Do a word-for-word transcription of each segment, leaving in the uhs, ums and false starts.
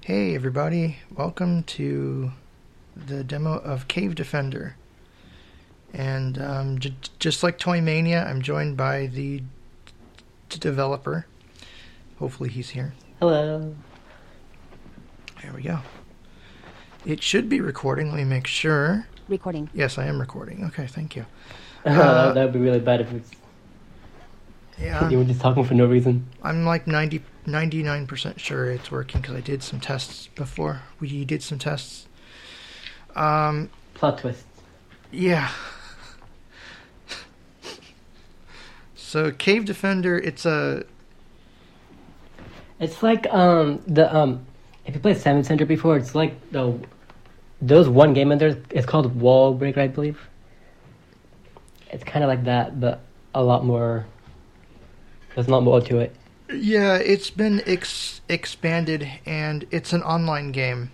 Hey everybody, welcome to the demo of Cave Defender. And um, j- just like Toy Mania, I'm joined by the d- developer. Hopefully he's here. Hello. There we go. It should be recording. Let me make sure. Recording. Yes, I am recording. Okay, thank you. Uh, that would be really bad if it's Yeah, you were just talking for no reason. I'm like ninety, ninety-nine percent sure it's working because I did some tests before. We did some tests. Um, Plot twist. yeah. So Cave Defender, it's a It's like um the um if you played Salmon Center before, it's like the those one game in there. It's called Wall Breaker, I believe. It's kind of like that, but a lot more. There's a lot more to it. yeah, it's been ex- expanded and it's an online game.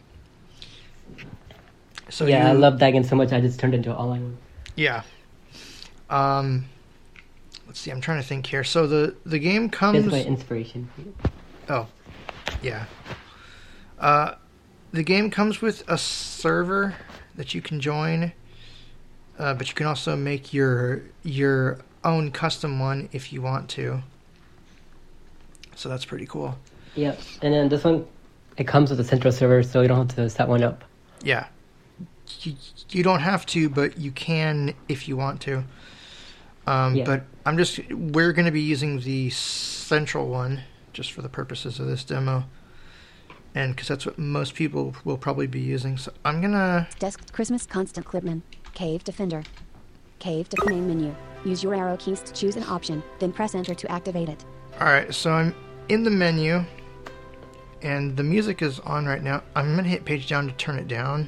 So yeah, I you- love that game so much. I just turned it into an online one. Yeah. Um, let's see. I'm trying to think here. So the the game comes. Basically, inspiration. Oh, yeah. Uh, the game comes with a server that you can join, uh, but you can also make your your own custom one if you want to. So that's pretty cool. Yep. And then this one, it comes with a central server, so you don't have to set one up. Yeah. You, you don't have to, but you can if you want to. Um, Yeah. But I'm just we're going to be using the central one just for the purposes of this demo, and because that's what most people will probably be using. So I'm gonna. Desk Christmas Constant Clipman. Cave Defender. Cave to main menu. Use your arrow keys to choose an option, then press enter to activate it. All right, so I'm in the menu, and the music is on right now. I'm gonna hit page down to turn it down.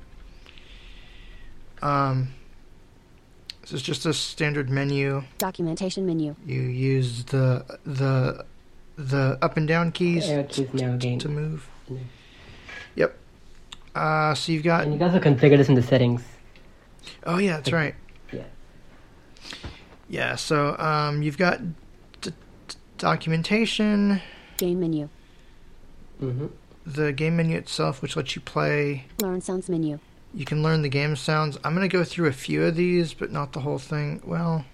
Um, this is just a standard menu. Documentation menu. You use the the the up and down keys Arrow keys to, now again. to move. Yeah. Yep. Uh, so you've got. And you can also configure this in the settings. Oh yeah, that's right. Yeah. Yeah. So um, you've got d- d- documentation, Game menu. Mm-hmm. the game menu itself, which lets you play. Learn sounds menu. You can learn the game sounds. I'm gonna go through a few of these, but not the whole thing. Well,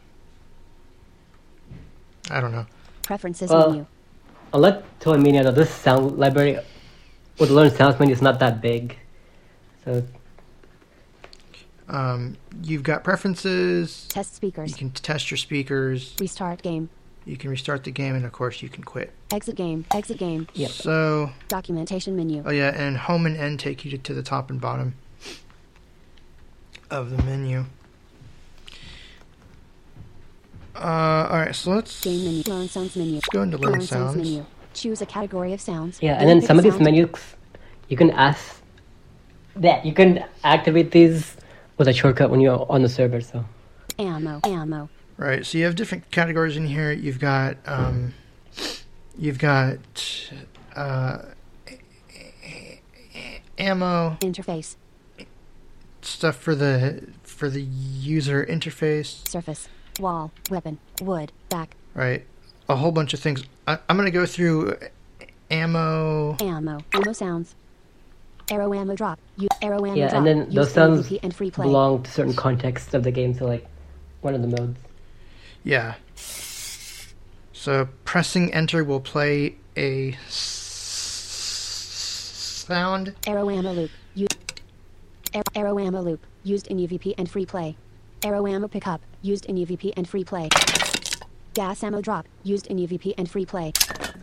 I don't know. Preferences Well, menu. Unlike Toy Mania, though, this sound library with the Learn Sounds menu is not that big. So, Um, you've got preferences. Test speakers. You can test your speakers. Restart game. You can restart the game, and of course, you can quit. Exit game. Exit game. Yep. So, Documentation menu. oh yeah, and home and end take you to, to the top and bottom of the menu. Uh, all right, so let's Game menu. Learn sounds menu. let's go into learn, Learn sounds. menu. Choose a category of sounds. yeah, and then pick some of a these sound. menus, you can ask that you can activate these with a shortcut when you're on the server. So, Ammo. Ammo. Right, so you have different categories in here. You've got um, you've got uh, ammo Interface. stuff for the for the user interface. Surface. Wall. Weapon. Wood. Back. Right, a whole bunch of things. I, I'm gonna go through ammo. Ammo. Ammo sounds. Arrow ammo drop. U- arrow ammo yeah, drop. and then Use those for sounds M V P and free play. belong to certain contexts of the game. So, like one of the modes. Yeah. So pressing enter will play a s- sound. Arrow ammo loop. U- Ar- arrow ammo loop. Used in U V P and free play. Arrow ammo pickup. Used in U V P and free play. Gas ammo drop. Used in U V P and free play.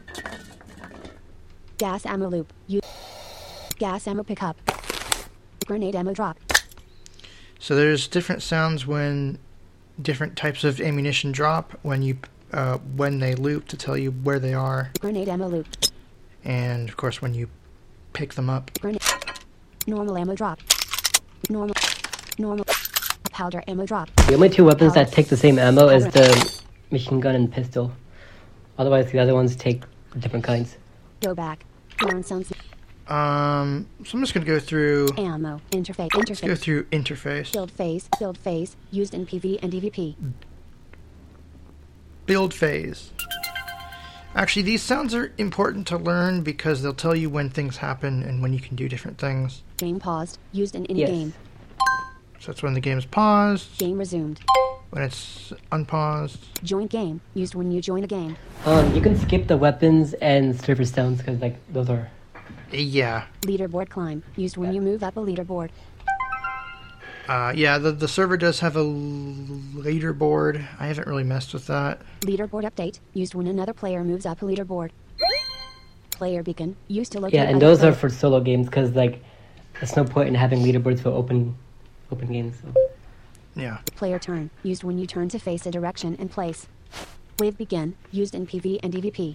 Gas ammo loop. U- Gas ammo pickup. Grenade ammo drop. So there's different sounds when different types of ammunition drop when you uh, when they loop to tell you where they are, Grenade ammo loop. and of course when you pick them up. Grenade. Normal ammo drop. Normal. Normal. Powder ammo drop. The only two weapons that Powder. take the same ammo is the machine gun and pistol. Otherwise, the other ones take different kinds. Go back. Learn sounds. Um, so I'm just gonna go through. Ammo. Interface. Let's go Interface. through interface. Build phase. Build phase. Used in P V and E V P. Build phase. Actually, these sounds are important to learn because they'll tell you when things happen and when you can do different things. Game paused. Used in any Yes. game. So that's when the game is paused, Game resumed. when it's unpaused. Join game. Used when you join a game. Um, you can skip the weapons and server sounds because like those are. Yeah. Leaderboard climb. Used when you move up a leaderboard. Uh, yeah, the, the server does have a l- leaderboard. I haven't really messed with that. Leaderboard update. Used when another player moves up a leaderboard. Player beacon. Used to locate Yeah, and other those are player- for solo games because like there's no point in having leaderboards for open open games. So. Yeah. Player turn. Used when you turn to face a direction and place. Wave begin. Used in P V and E V P.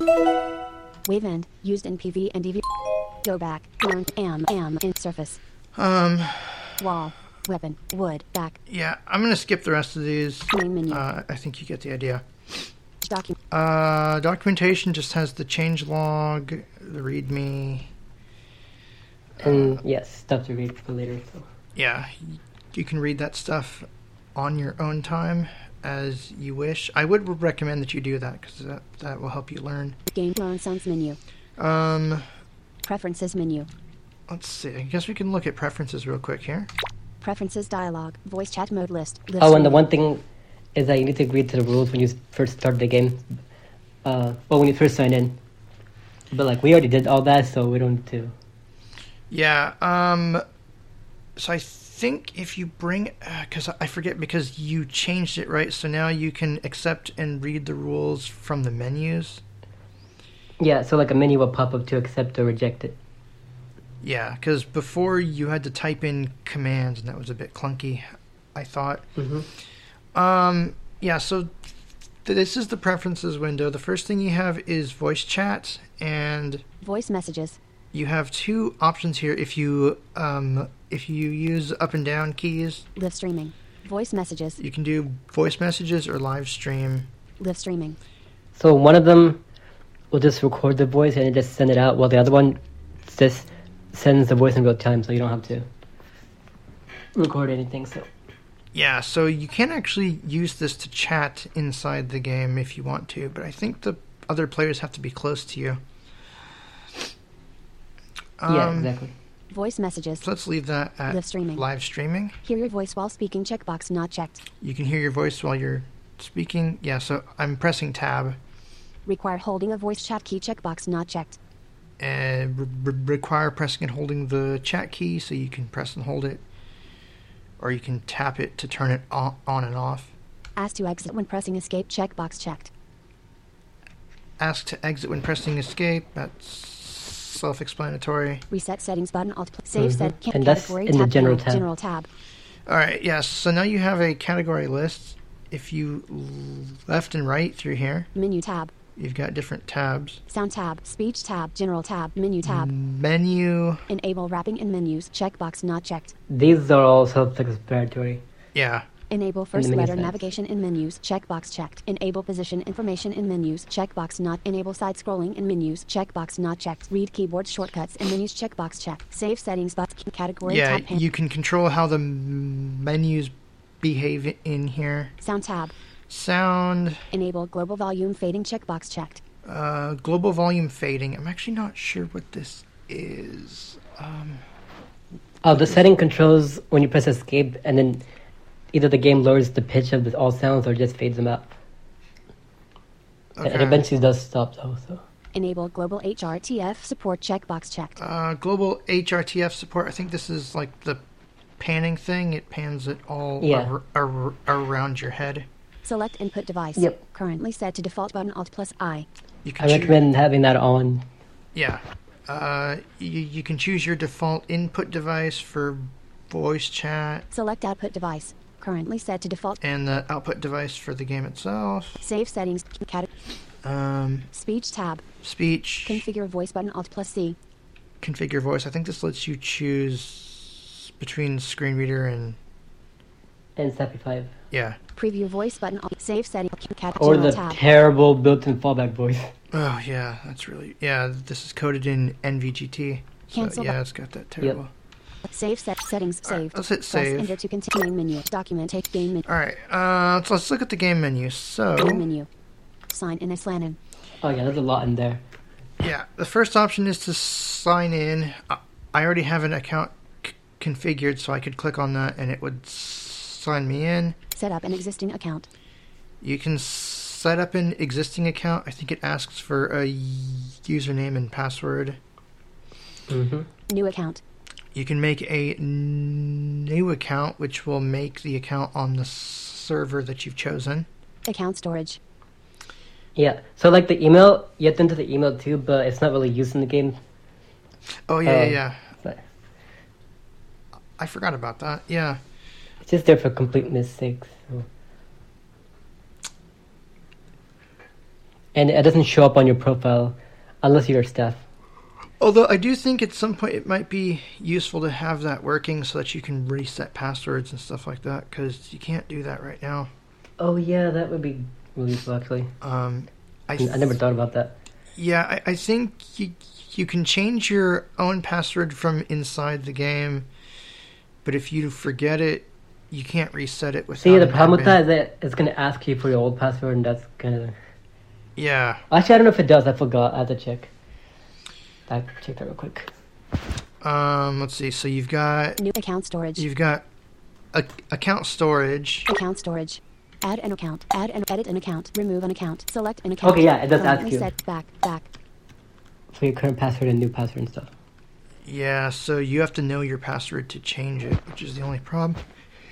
Wave end. Used in P V and E V P. Go back. Learn. Am. Am. In surface. Um, Wall. Weapon. Wood. Back. yeah, I'm going to skip the rest of these. Main menu. Uh, I think you get the idea. Document. Uh, documentation just has the change log, the readme. And yes, stuff to read for later. So. Yeah, y- you can read that stuff on your own time as you wish. I would recommend that you do that because that, that will help you learn. Game learn sounds menu. Um, Preferences menu. let's see. I guess we can look at preferences real quick here. Preferences dialog. Voice chat mode list. List Oh, and the menu. one thing is that you need to agree to the rules when you first start the game. Uh, well, when you first sign in. But like we already did all that, so we don't need to. Yeah, um, so I think if you bring, because I forget, because you changed it, right? So now you can accept and read the rules from the menus. Yeah, so like a menu will pop up to accept or reject it. Yeah, because before you had to type in commands, and that was a bit clunky, I thought. Mm-hmm. Um, yeah, so th- this is the preferences window. The first thing you have is voice chat, and Voice messages. you have two options here. If you um, if you use up and down keys, Live streaming. Voice messages. you can do voice messages or live stream. Live streaming. So one of them will just record the voice and just send it out, while the other one just sends the voice in real time, so you don't have to record anything. So Yeah, so you can actually use this to chat inside the game if you want to, but I think the other players have to be close to you. yeah, Um, exactly. Voice messages. So let's leave that at Live streaming. live streaming. Hear your voice while speaking. Checkbox not checked. You can hear your voice while you're speaking. Yeah, so I'm pressing tab. Require holding a voice chat key. Checkbox not checked. And re- re- require pressing and holding the chat key, so you can press and hold it. Or you can tap it to turn it on, on and off. Ask to exit when pressing escape. Checkbox checked. Ask to exit when pressing escape. That's self-explanatory. Reset settings button. Alt. Pl- save Mhm. set. ca- And that's category in the tab. general panel, tab. General tab. All right, yes. So now you have a category list. If you l- left and right through here, Menu tab. you've got different tabs. Sound tab. Speech tab. General tab. Menu tab. Menu. Enable wrapping in menus. Checkbox not checked. These are all self-explanatory. Yeah. Enable first menu letter settings. navigation in menus. Checkbox checked. Enable position information in menus. Checkbox not. Enable side scrolling in menus. Checkbox not checked. Read keyboard shortcuts in menus. Checkbox checked. Save settings button. Category Yeah, tab. Pan- you can control how the m- menus behave in here. Sound tab. Sound, Enable global volume fading. Checkbox checked. uh, global volume fading. I'm actually not sure what this is. Um, Oh, the setting controls when you press escape, and then either the game lowers the pitch of the, all sounds or just fades them out. And It okay. eventually does stop though. So Enable global H R T F support. Checkbox checked. Uh, global H R T F support. I think this is like the panning thing. It pans it all Yeah. ar- ar- around your head. Select input device. Yep. Currently set to default button. Alt plus I. You can I choo- recommend having that on. Yeah. Uh, you, you can choose your default input device for voice chat Select output device. Currently set to default. and the output device for the game itself. Save settings. Cat- Um, speech tab. speech, Configure voice button. Alt plus C. configure voice. I think this lets you choose between screen reader and And Sappy five. yeah. Preview voice button. Alt. Save setting. Cat- Or general the tab. terrible built-in fallback voice. Oh yeah, that's really yeah. This is coded in N V G T. So, Cancel yeah, bu- it's got that terrible. Save set settings. All right, Saved. let's hit Press save. enter to continue. Main menu. Document. Take game menu. All right, uh, so let's look at the game menu. So Game menu. Sign in as Lannon. Oh yeah, there's a lot in there. Yeah, the first option is to sign in. I I already have an account c- configured, so I could click on that and it would s- sign me in. Set up an existing account. You can set up an existing account. I think it asks for a username and password. Mm-hmm. New account. You can make a n- new account, which will make the account on the server that you've chosen. Account storage. Yeah. So like the email, you have to enter the email too, but it's not really used in the game. Oh, yeah, Um, yeah, yeah. But I forgot about that. Yeah. it's just there for completeness sake. So. And it doesn't show up on your profile unless you're staff. Although I do think at some point it might be useful to have that working so that you can reset passwords and stuff like that, because you can't do that right now. Oh yeah, that would be really useful actually. Um, I, I th- never thought about that. Yeah, I, I think you, you can change your own password from inside the game, but if you forget it, you can't reset it without See, the an problem with admin. that is that it's going to ask you for your old password, and that's kind of... Yeah. Actually, I don't know if it does. I forgot. I have to check. I check that real quick. Um, let's see. So you've got New account storage. you've got a, account storage. Account storage. Add an account. Add and edit an account. Remove an account. Select an account. Okay, yeah, it does ask Currently you. Set back. Back. For your current password and new password and stuff. Yeah, so you have to know your password to change it, which is the only problem.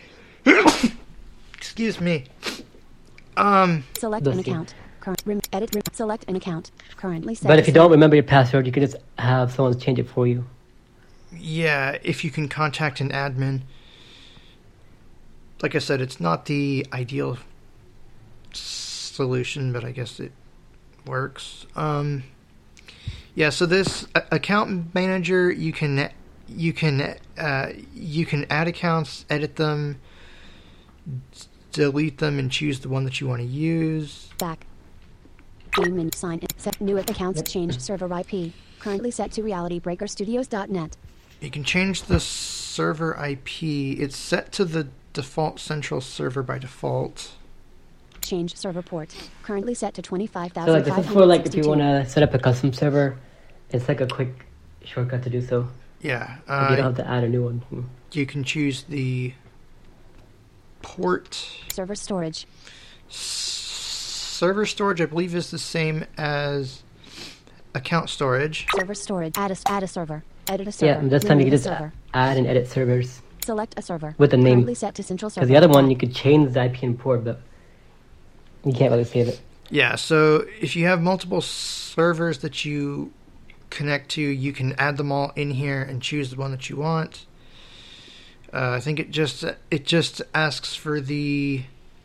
Excuse me. Um, Select Bless an you. account. Current. Rem- edit. Rem- select an account. Currently set. But to if you set- don't remember your password, you can just have someone change it for you. yeah, if you can contact an admin. Like I said, it's not the ideal solution, but I guess it works. Um, yeah, so this a- account manager, you can you can uh, you can add accounts, edit them, delete them, and choose the one that you want to use. Back. Game menu. Sign in. Set new accounts. Change server I P. Currently set to reality breaker studios dot net. You can change the server I P. It's set to the default central server by default. Change server port. Currently set to twenty-five So thousand like this five is for hundred like if you sixty-two. want to set up a custom server, it's like a quick shortcut to do so. Yeah, Like you don't uh, have to add a new one. Hmm. you can choose the port. Server storage. S- server storage, I believe, is the same as account storage. Server storage. Add a, add a server. Edit a server. Yeah, and this time you Remove can a just server. add and edit servers. Select a server. with the name. Currently set to central server. Because the other one, you could change the I P and port, but you can't really save it. Yeah, so if you have multiple servers that you connect to, you can add them all in here and choose the one that you want. Uh, I think it just it just asks for the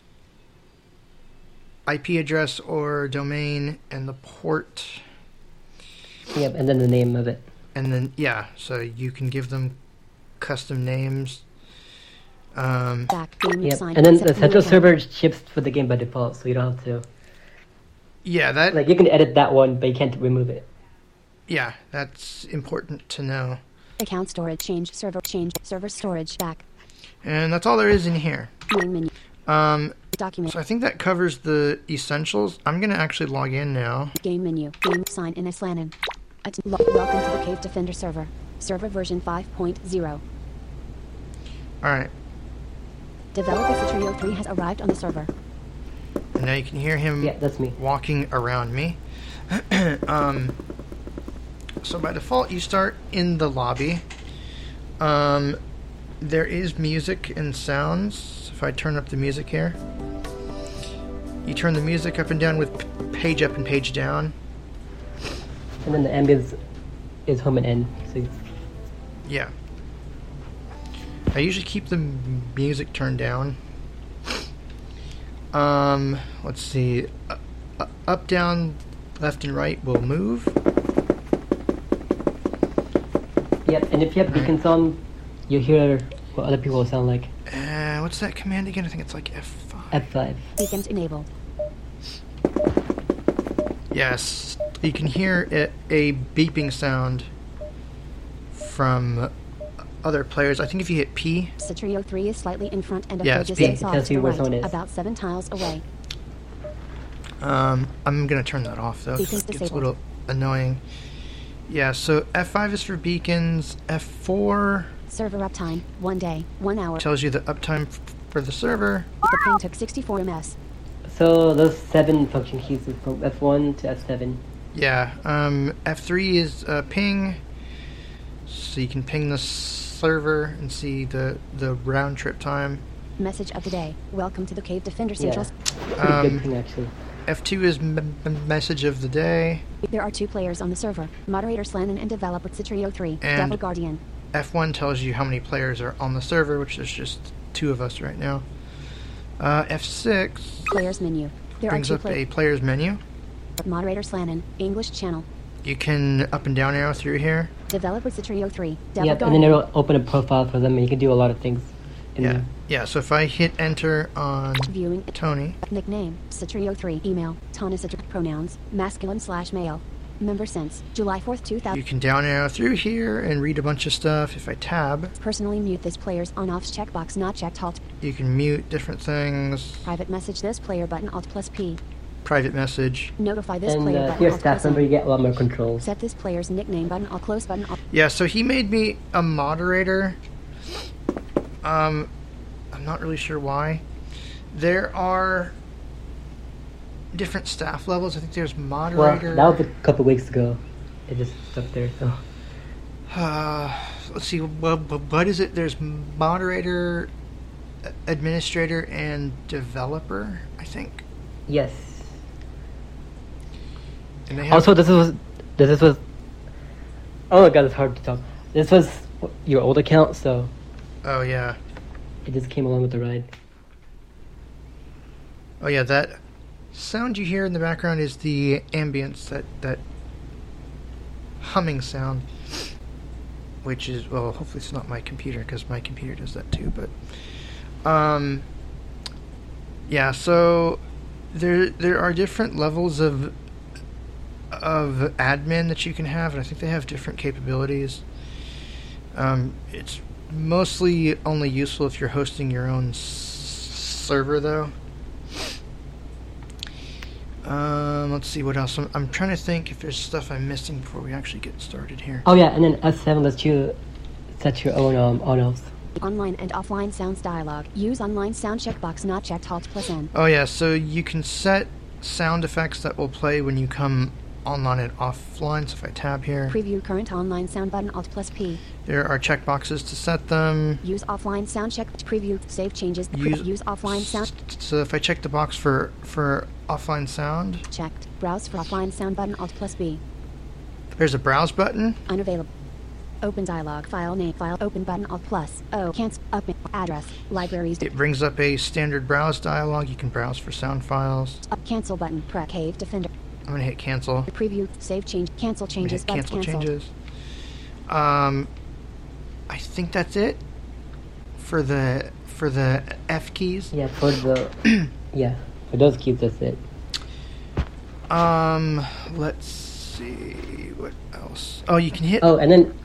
I P address or domain and the port, Yep, and then the name of it. and then yeah, so you can give them custom names. Um, Back. Game Yep, sign. and then set the new central account. server ships for the game by default, so you don't have to. yeah, that Like you can edit that one, but you can't remove it. yeah, that's important to know. Account storage. Change server. Change server storage. Back. And that's all there is in here. Main menu. Um, Document. So I think that covers the essentials. I'm going to actually log in now. Game menu. Game sign in Islanin. At- lo- welcome to the Cave Defender server. Server version five point oh. All right. Developer Citrio three has arrived on the server. And now you can hear him Yeah, that's me. walking around me. um, so by default, you start in the lobby. Um, there is music and sounds. If I turn up the music here, you turn the music up and down with p- page up and page down. And then the ambience is home and end. So you- Yeah. I usually keep the m- music turned down. Um, let's see. Uh, uh, up, down, left, and right will move. Yep, and if you have beacons on, you hear what other people sound like. Uh, what's that command again? I think it's like F five. F five. Beacons enabled. Yes. You can hear a, a beeping sound from other players. I think if you hit P, Citrio three is slightly in front and Yeah, approaches it's six being- off tells to you the where right, someone is. about seven tiles away. Um, I'm gonna turn that off though. 'cause Beacons it gets a disabled. little annoying. Yeah, so F five is for beacons. F four Server uptime, one day, one hour. tells you the uptime f- for the server. The ping took sixty-four ms. So those seven function keys is from F one to F seven. Yeah, um, F three is uh, ping, so you can ping the server and see the, the round trip time. Message of the day. Welcome to the Cave Defender Yeah. Central. Pretty Um, good thing actually. F two is m- m- message of the day. There are two players on the server. Moderator Slannon and developer Citrio three. And- Devil Guardian. F one tells you how many players are on the server, which there's just two of us right now. Uh, F six Players menu. There brings are up two a players. player's menu. Moderator Slannon. English channel. You can up and down arrow through here. Developer Citrio three. Devil Yep, and Guardian. then it'll open a profile for them, and you can do a lot of things. In Yeah, there. yeah. So if I hit enter on Viewing. Tony, Nickname. Citrio three. Email. Tana Citrio. Pronouns. Masculine slash male. Member since July fourth, two you thousand. can down arrow through here and read a bunch of stuff. If I tab, Personally mute this player's on-offs checkbox not checked. Alt. you can mute different things. Private message this player button Alt plus P. Private message. Notify this And player uh, if button you're a Alt staff plus member, N. you get a lot more controls. Set this player's nickname button Alt close button Alt. Yeah, so he made me a moderator. Um, I'm not really sure why. There are different staff levels. I think there's Well, moderator. that was a couple weeks ago. It just stuck there, so. Uh, let's see. What, what is it? There's moderator, administrator, and developer. I think. Yes. And they have, Also, this was this was. Oh my god, it's hard to talk. This was your old account, so oh yeah. it just came along with the ride. Oh yeah. That sound you hear in the background is the ambience. That that humming sound. Which is, well, hopefully it's not my computer, because my computer does that too, but, um, yeah, so, there, there are different levels of, of admin that you can have, and I think they have different capabilities. Um, it's mostly only useful if you're hosting your own s- server, though. Um, let's see what else. I'm, I'm trying to think if there's stuff I'm missing before we actually get started here. Oh yeah, and then S seven lets you set your own um on-offs. Online and offline sounds dialog. Use online sound checkbox not checked Alt plus N. Oh yeah, so you can set sound effects that will play when you come online and offline. So if I tab here, Preview current online sound button Alt plus P. there are checkboxes to set them. Use offline sound check. Preview. Save changes. Pre- Use, use offline sound So if I check the box for for offline sound, checked. Browse for offline sound button Alt plus B. there's a browse button. Unavailable. Open dialog. File name. File open button Alt plus O. Cancel. Up. Address. Libraries. It brings up a standard browse dialog. You can browse for sound files. Up. Cancel button. Press Cave Defender. I'm gonna hit cancel. Preview. Save change. Cancel I'm gonna changes. hit Button cancel canceled. changes. Um, I think that's it for the for the F keys. Yeah, for the yeah, for those keys, that's it. Um, let's see what else. Oh, you can hit. Oh, and then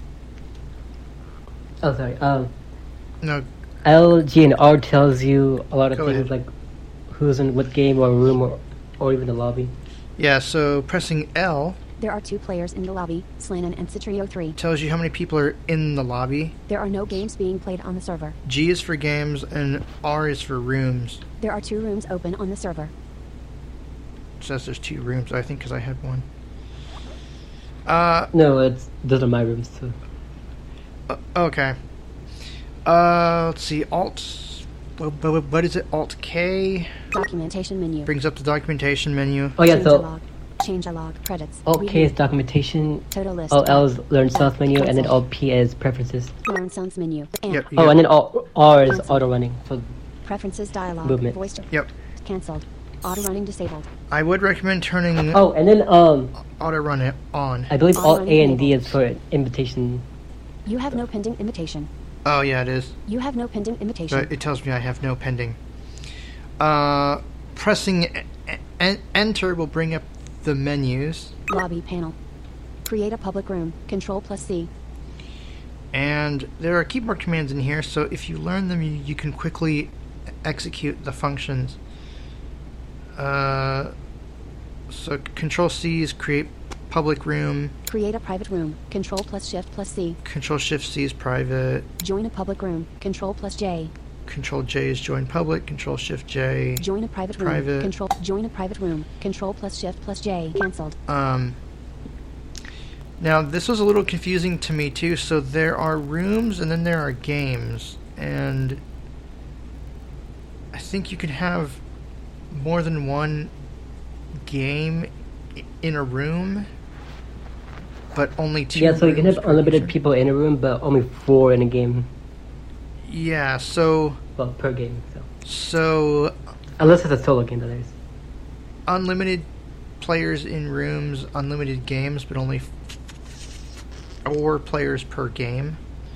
oh sorry, um, No, L, G, and R tells you a lot of Go things ahead. like who's in what game or room or or even the lobby. yeah. So pressing L There are two players in the lobby. Slannon and Citrio three. tells you how many people are in the lobby. There are no games being played on the server. G is for games and R is for rooms. There are two rooms open on the server. It says there's two rooms. I think because I had one. Uh, No, it's those are my rooms too. uh, okay. Uh, let's see. Alt. What, what, what is it? Alt K Documentation menu. brings up the documentation menu. Oh yeah, Change a so log. Change a log. Credits. Alt K is Review. documentation. Total list. Alt L is learn source menu, and then Cancel. Alt P is preferences. Learn sounds menu. And Yep. Oh, and then Alt R is Cancel. auto running. So preferences dialog. Movement. Voice. Yep. Cancelled. Auto running disabled. I would recommend turning oh, and then um, auto run it on. I believe Auto Alt running A and D enabled. is for invitation. You have no pending invitation. Oh yeah, it is. You have no pending invitation. But it tells me I have no pending. Uh, pressing e- e- enter will bring up the menus, Lobby panel. Create a public room. Control plus C. and there are keyboard commands in here. So if you learn them, you, you can quickly execute the functions. Uh, So Control C is create public room. Create a private room. Control plus Shift plus C. Control Shift C is private. Join a public room. Control plus J. Control J is join public. Control Shift J. Join a private room. Private. Control. Join a private room. Control plus Shift plus J. Cancelled. Um. Now this was a little confusing to me too. So there are rooms and then there are games, and I think you can have more than one game i- in a room, but only two. Yeah, so you can rooms have per unlimited user. people in a room, but only four in a game. Yeah. So Well, per game. So so unless it's a solo game, that is. unlimited players in rooms, unlimited games, but only f- four players per game.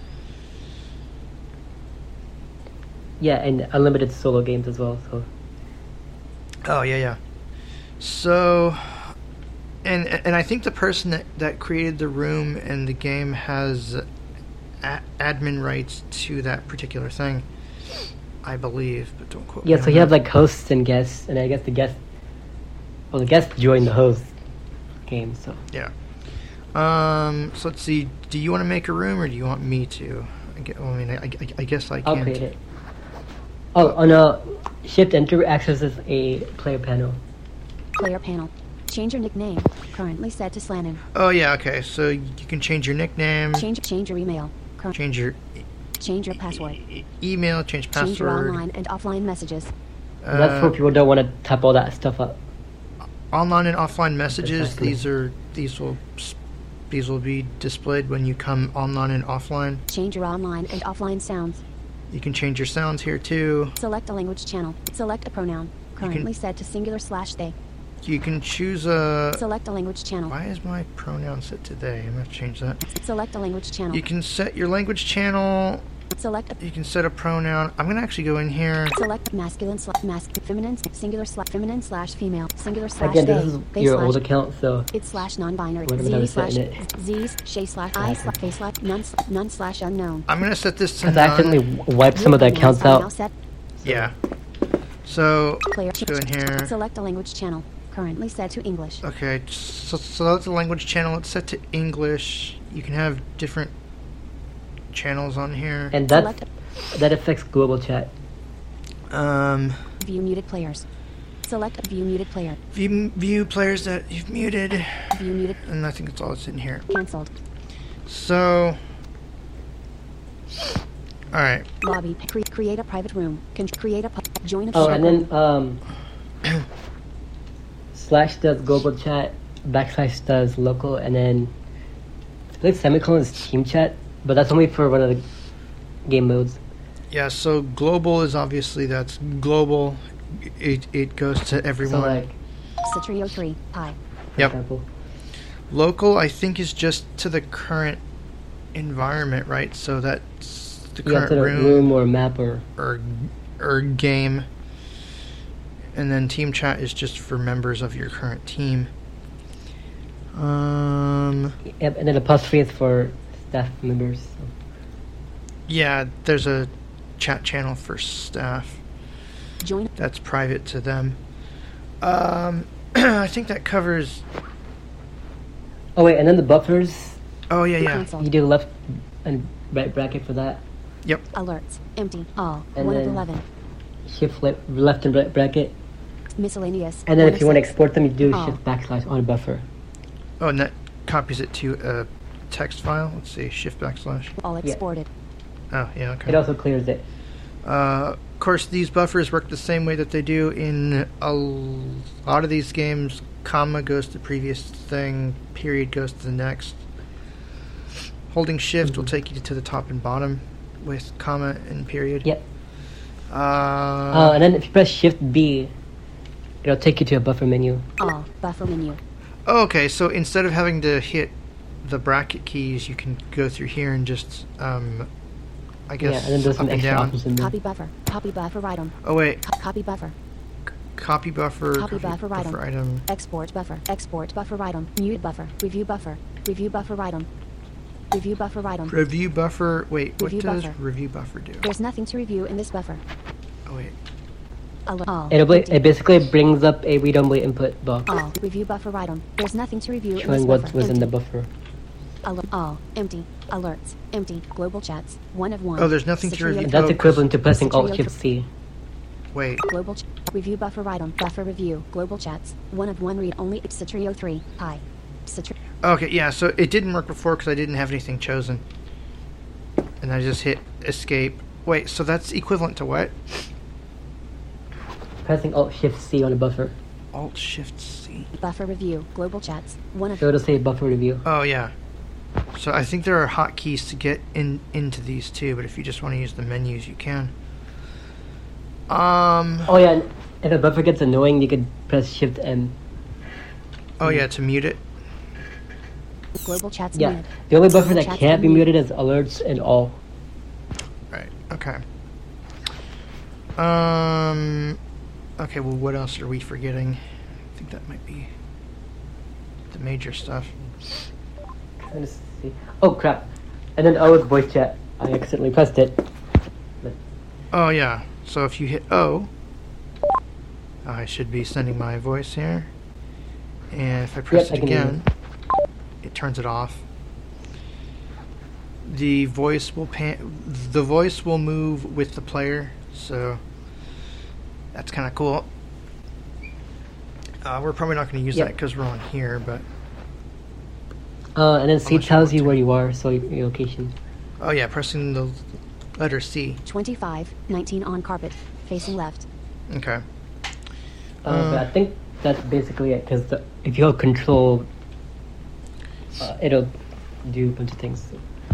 Yeah, and unlimited solo games as well. So Oh yeah, yeah. So, and and I think the person that, that created the room and the game has a- admin rights to that particular thing, I believe, but don't quote me yeah, on so you that. have like hosts and guests, and I guess the guests, well, the guests join the host game. So Yeah. Um. So let's see. Do you want to make a room, or do you want me to? I, gue- well, I mean, I, I, I guess I I'll can't. create it. Oh, on a Shift Enter accesses a player panel. Player panel. Change your nickname. Currently set to Slannon. Oh yeah. Okay. So you can change your nickname, Change change your email. Cur- change your e- change your password. e- email, change Change your password. online and offline messages. And that's for Uh, people who don't want to type all that stuff up. online and offline messages. Exactly. These are these will s- these will be displayed when you come online and offline. Change your online and offline sounds. You can change your sounds here too. Select a language channel. Select a pronoun. Currently set to singular slash they. You can choose a. Select a language channel. Why is my pronoun set to they? I'm gonna change that. Select a language channel. You can set your language channel. Select a You can set a pronoun. I'm gonna actually go in here. select masculine slash mask feminine singular slash feminine slash female singular slash Again, they. this is they your slash old account, so it slash non-binary What am I z gonna slash set in it? z's shay slash i slash they slash none sl- none slash unknown. I'm gonna set this to I've accidentally none. w- wiped some of the Your accounts pronouns are now out. set. Yeah. So Player let's go in here. Select a language channel. Currently set to English. Okay. So, so that's the language channel. It's set to English. You can have different channels on here. And that Select that affects global chat. Um. view muted players. Select a view muted player. View, view players that you've muted, View muted and I think that's all that's in here. cancelled. So, all right, Lobby. Cre- create a private room. Con- create a pu- join a Oh, shared and room. then um, slash does global chat, backslash does local, and then I believe semicolon is team chat, but that's only for one of the game modes. yeah. So global is obviously that's global. It it goes to So everyone. like, Citrio three. Pi. for Yep. example, Local, I think, is just to the current environment, right? So that's the you have current to room, room or map or or or game. And then team chat is just for members of your current team. Um. yep, and then apostrophe is for staff members. So. Yeah, there's a chat channel for staff. Join. That's private to them. Um, I think that covers. Oh wait, and then the buffers, Oh yeah, yeah. Cancelled. you do left and right bracket for that. Yep. Alerts. Empty. All. And one of then- eleven. Shift le- left and right bracket, Miscellaneous. and then one if of you want to six. export them, you do Oh. shift backslash on buffer. Oh, and that copies it to a text file. Let's see, shift backslash. All Yeah. exported. Oh yeah, okay. It also clears it. Uh, of course, these buffers work the same way that they do in a lot of these games. Comma goes to the previous thing. Period goes to the next. Holding shift will Mhm. take you to the top and bottom with comma and period. Yep. Uh, Uh, and then if you press Shift B, it'll take you to a buffer menu. All. Buffer menu. oh, okay, so instead of having to hit the bracket keys, you can go through here and just, um, I guess, Yeah, and then there's up some and extra down. options in there. Copy buffer. Copy buffer item. Oh wait, Co- copy buffer. copy buffer, Copy buffer item. buffer item. Export buffer. Export buffer item. Mute buffer. Review buffer. Review buffer item. Review buffer item. Review buffer. Wait, what Review does buffer. review buffer do? There's nothing to review in this buffer. Oh wait. Alert. All. It, Empty. it basically brings up a read-only input box All. Review buffer item. There's nothing to review in this showing what buffer. was in the Empty. buffer. Alert. All. Empty. Alerts. Empty. Global chats. One of one. Oh, there's nothing to Citreo- review. And that's Oh, 'cause- equivalent to pressing Citreo- Alt Shift C. Wait. Global ch- review buffer item. Buffer review. Global chats. One of one read only. Citreo three. Hi. Citri- Okay, yeah, so it didn't work before because I didn't have anything chosen. And I just hit escape. Wait, so that's equivalent to what? Pressing Alt Shift C on a buffer. Alt Shift C. Buffer review. Global chats. One of So it'll say buffer review. Oh, yeah. So I think there are hotkeys to get in into these too, but if you just want to use the menus, you can. Um. Oh yeah, and if the buffer gets annoying, you could press Shift M. Oh yeah, to mute it. global chats. Yeah, Mute. the only buffer Global that chats can't be unmute. muted is alerts and all. Right. Okay. Um. Okay. Well, what else are we forgetting? I think that might be the major stuff. Trying to see. Oh crap! And then O is voice chat. I accidentally pressed it. But Oh yeah. So if you hit O, I should be sending my voice here. And if I press Yep, I it can hear again, it turns it off. The voice will pan. The voice will move with the player, so that's kind of cool. Uh, we're probably not going to use Yep. that because we're on here, but uh, and then C Unless you tells want you to. where you are, so your your location. oh yeah, pressing the letter C. twenty-five. nineteen on carpet. Facing left. Okay. Uh, Uh, but I think that's basically it. Because if you hold Control, uh, it'll do a bunch of things.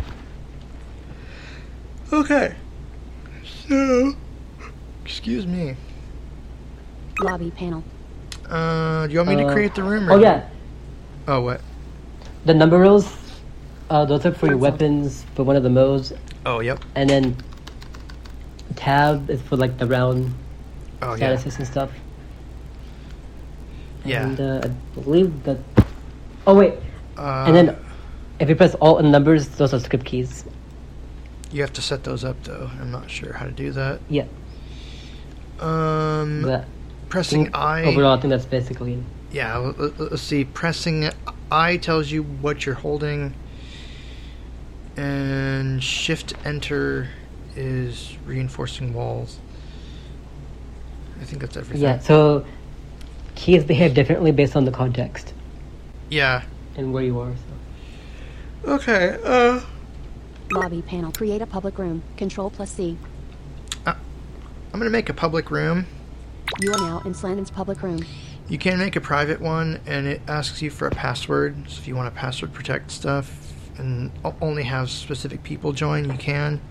Okay. So, excuse me. Lobby panel. Uh, do you want me to Uh, create the room? Or Oh yeah, Oh what? the number rows. Uh, those are for your Cancel. weapons for one of the modes, Oh yep. and then tab is for like the round Oh yeah. statuses and stuff. Yeah. And uh, I believe that. Oh wait, Uh, and then if you press Alt and numbers, those are script keys. you have to set those up though. I'm not sure how to do that. Yeah, Um, but pressing I. overall, I think that's basically it. Yeah, l- l- let's see. Pressing I tells you what you're holding, and Shift Enter is reinforcing walls. I think that's everything. Yeah, so keys behave differently based on the context Yeah. and where you are. So. Okay. Uh. Lobby panel. Create a public room. Control plus C. I'm gonna make a public room. You are now in Slandon's public room. You can make a private one, and it asks you for a password. So if you want to password protect stuff and o- only have specific people join, you can.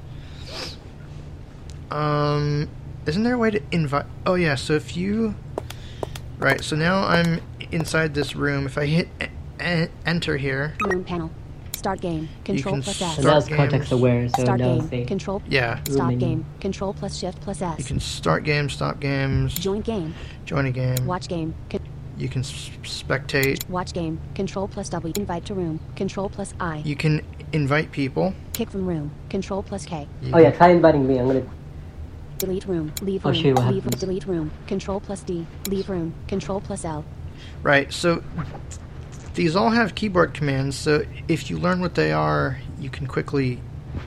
Um, isn't there a way to invite? Oh yeah. So if you, right. So now I'm inside this room. If I hit e- e- enter here, Room panel. Start game. Control can plus s- S. So Start now it's context games. aware. So Start now game. it's a Control. yeah, Stop menu. game. Control plus Shift plus S. you can start games, stop games, Join game. join a game. Watch game. Con- You can s- spectate. watch game. Control plus W. Invite to room. Control plus I. You can invite people. Kick from room. Control plus K. You Oh yeah, try inviting me. I'm gonna. Delete room. Leave I'll room. show you what Leave room. happens. Delete room. Control plus D. Leave room. Control plus L. Right, so these all have keyboard commands, so if you learn what they are, you can quickly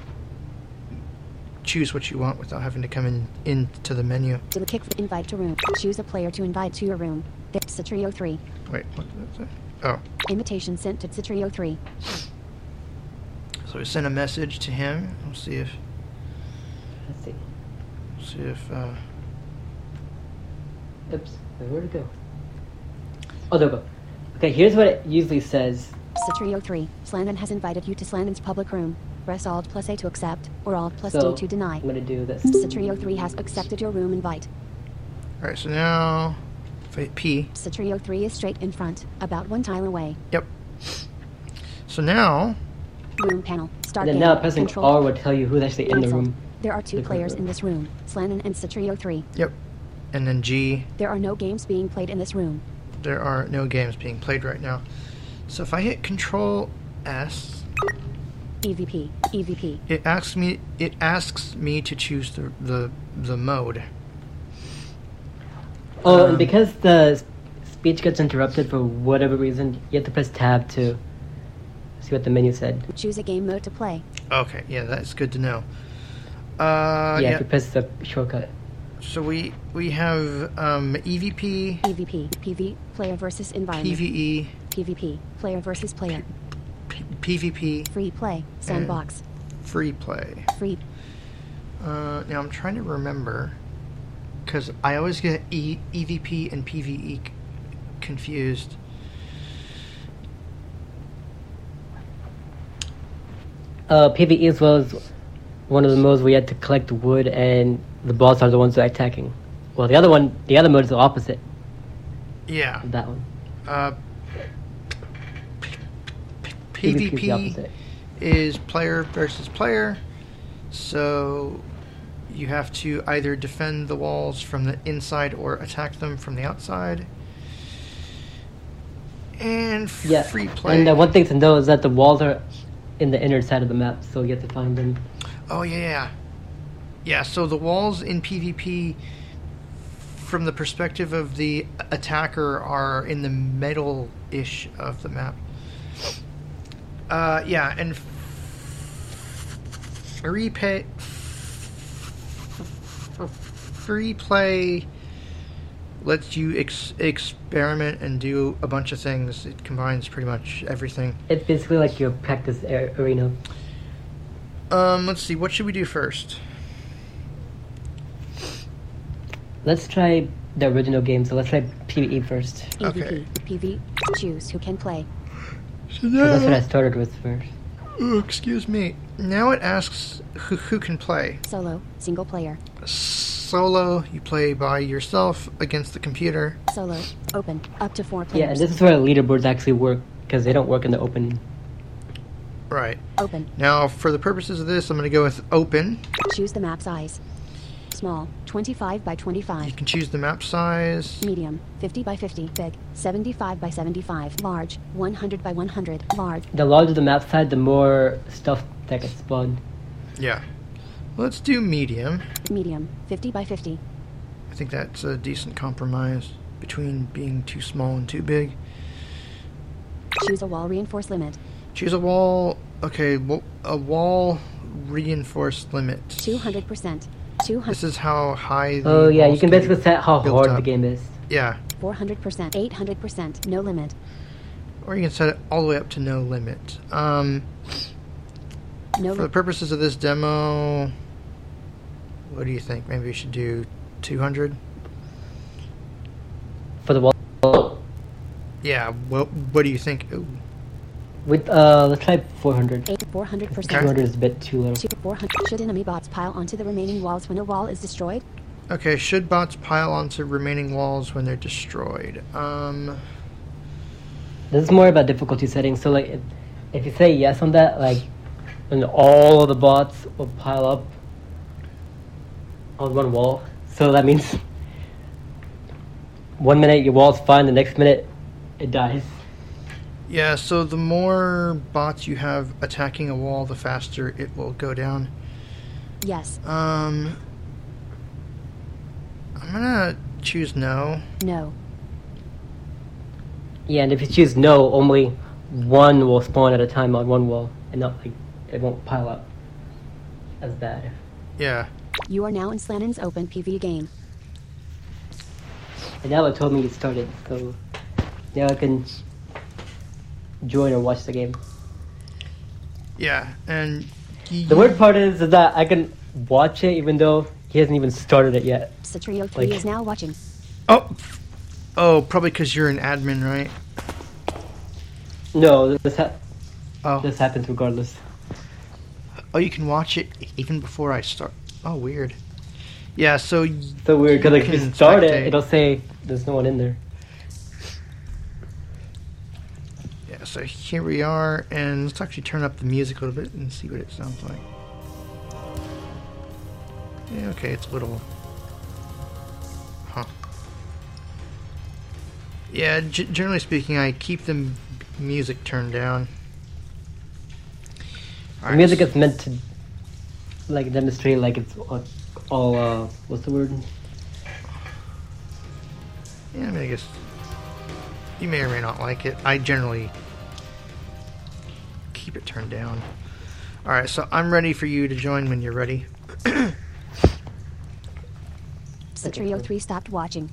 choose what you want without having to come in into the menu. Delete kick from invite to room. Choose a player to invite to your room. Citrio three. Wait, what did that say? Oh, Invitation sent to Citrio three. so we sent a message to him. We'll see if Let's see. see if uh, Oops. Wait, where'd it go? Oh, there we go. Okay, here's what it usually says. Citrio three. Slandon has invited you to Slandon's public room. Press Alt plus A to accept, or Alt plus So D to deny. I'm gonna do this. Citrio three has accepted your room invite. all right. So now, if I hit P, Citrio three is straight in front, about one tile away. yep. So now, Room panel. Start And then game. now pressing Control. R will tell you who's actually in the Cancel. room. There are two Different players room. in this room, Slandon and Citrio three. yep, and then G. There are no games being played in this room. There are no games being played right now. So if I hit Control S, E V P. E V P. it asks me it asks me to choose the the the mode. Oh, and Um, because the s- speech gets interrupted for whatever reason, you have to press tab to see what the menu said. Choose a game mode to play. Okay, yeah, that's good to know. Uh, yeah, yeah. if you press the shortcut. So we we have um, E V P, E V P, P V, player versus environment. P V E, P V P, player versus player. P- PvP, Free play, sandbox. free play. Free, Uh, now I'm trying to remember because I always get e- EVP and P V E c- confused. Uh, PvE as well as one of the modes where you have to collect wood and the boss are the ones that are attacking. Well, the other one, the other mode is the opposite Yeah. of that one. Uh, PvP is the PvP opposite. is player versus player, so you have to either defend the walls from the inside or attack them from the outside. And Yeah, free play. and uh, one thing to know is that the walls are in the inner side of the map, so you have to find them. Oh yeah, yeah, yeah. So the walls in PvP, from the perspective of the attacker, are in the middle-ish of the map. Uh, yeah, and free pay, free play lets you ex- experiment and do a bunch of things. It combines pretty much everything. It's basically like your practice a- arena. Um, let's see. What should we do first? Let's try the original game, so let's try PvE first. E V P, Okay. P V. Choose who can play. So 'Cause that's what I started with first. Oh, excuse me. Now it asks who, who can play. Solo, single player. Solo, you play by yourself against the computer. Solo, open, up to four players. Yeah, and this is where leaderboards actually work, because they don't work in the open. Right. Open, Now, for the purposes of this, I'm going to go with open. choose the map size. Small, twenty-five by You twenty-five. can choose the map size. Medium, fifty by fifty. Big, seventy-five by seventy-five. Large, one hundred by one hundred. Large, The larger the map side, the more stuff that gets spawned. Yeah. Let's do medium. medium, fifty by fifty. I think that's a decent compromise between being too small and too big. Choose a wall reinforced limit. Choose a wall. Okay, wa- a wall reinforced limit. two hundred percent. two hundred, This is how high the Oh yeah, you walls can be basically set how built hard up. the game is. Yeah. four hundred percent. eight hundred percent. No limit. Or you can set it all the way up to no limit. Um, No for the limit. purposes of this demo, what do you think? Maybe we should do two hundred? For the wall, Yeah, what, what do you think? Ooh. with uh, let's try four hundred. eight, four hundred two percent. hundred is a bit too little. Two, four hundred. Should enemy bots pile onto the remaining walls when a wall is destroyed? Okay, should bots pile onto remaining walls when they're destroyed? Um, This is more about difficulty settings. So like, if, if you say yes on that, like, then all of the bots will pile up on one wall. So that means one minute your wall's fine, the next minute it dies. yeah, so the more bots you have attacking a wall, the faster it will go down. Yes. Um, I'm gonna choose no. No. Yeah, and if you choose no, only one will spawn at a time on one wall, and not like it won't pile up as bad. Yeah. You are now in Slannon's open P V game. And now it told me it started, so now I can join and watch the game. Yeah, and y- The weird part is, is that I can watch it even though he hasn't even started it yet. Satrio three Like- is now watching. Oh, oh, probably because you're an admin, right? No, this ha- Oh, this happens regardless. oh, you can watch it even before I start. Oh, weird. Yeah, so y- So weird because like if you can start it, spectate. it'll say there's no one in there. yeah, so here we are, and let's actually turn up the music a little bit and see what it sounds like. Yeah, okay, it's a little. Huh. Yeah, g- generally speaking, I keep the m- music turned down. The Alright, music s- is meant to like demonstrate like it's all, all uh what's the word? Yeah, I mean, I guess you may or may not like it. I generally keep it turned down. Alright, so I'm ready for you to join when you're ready. Trio three stopped watching.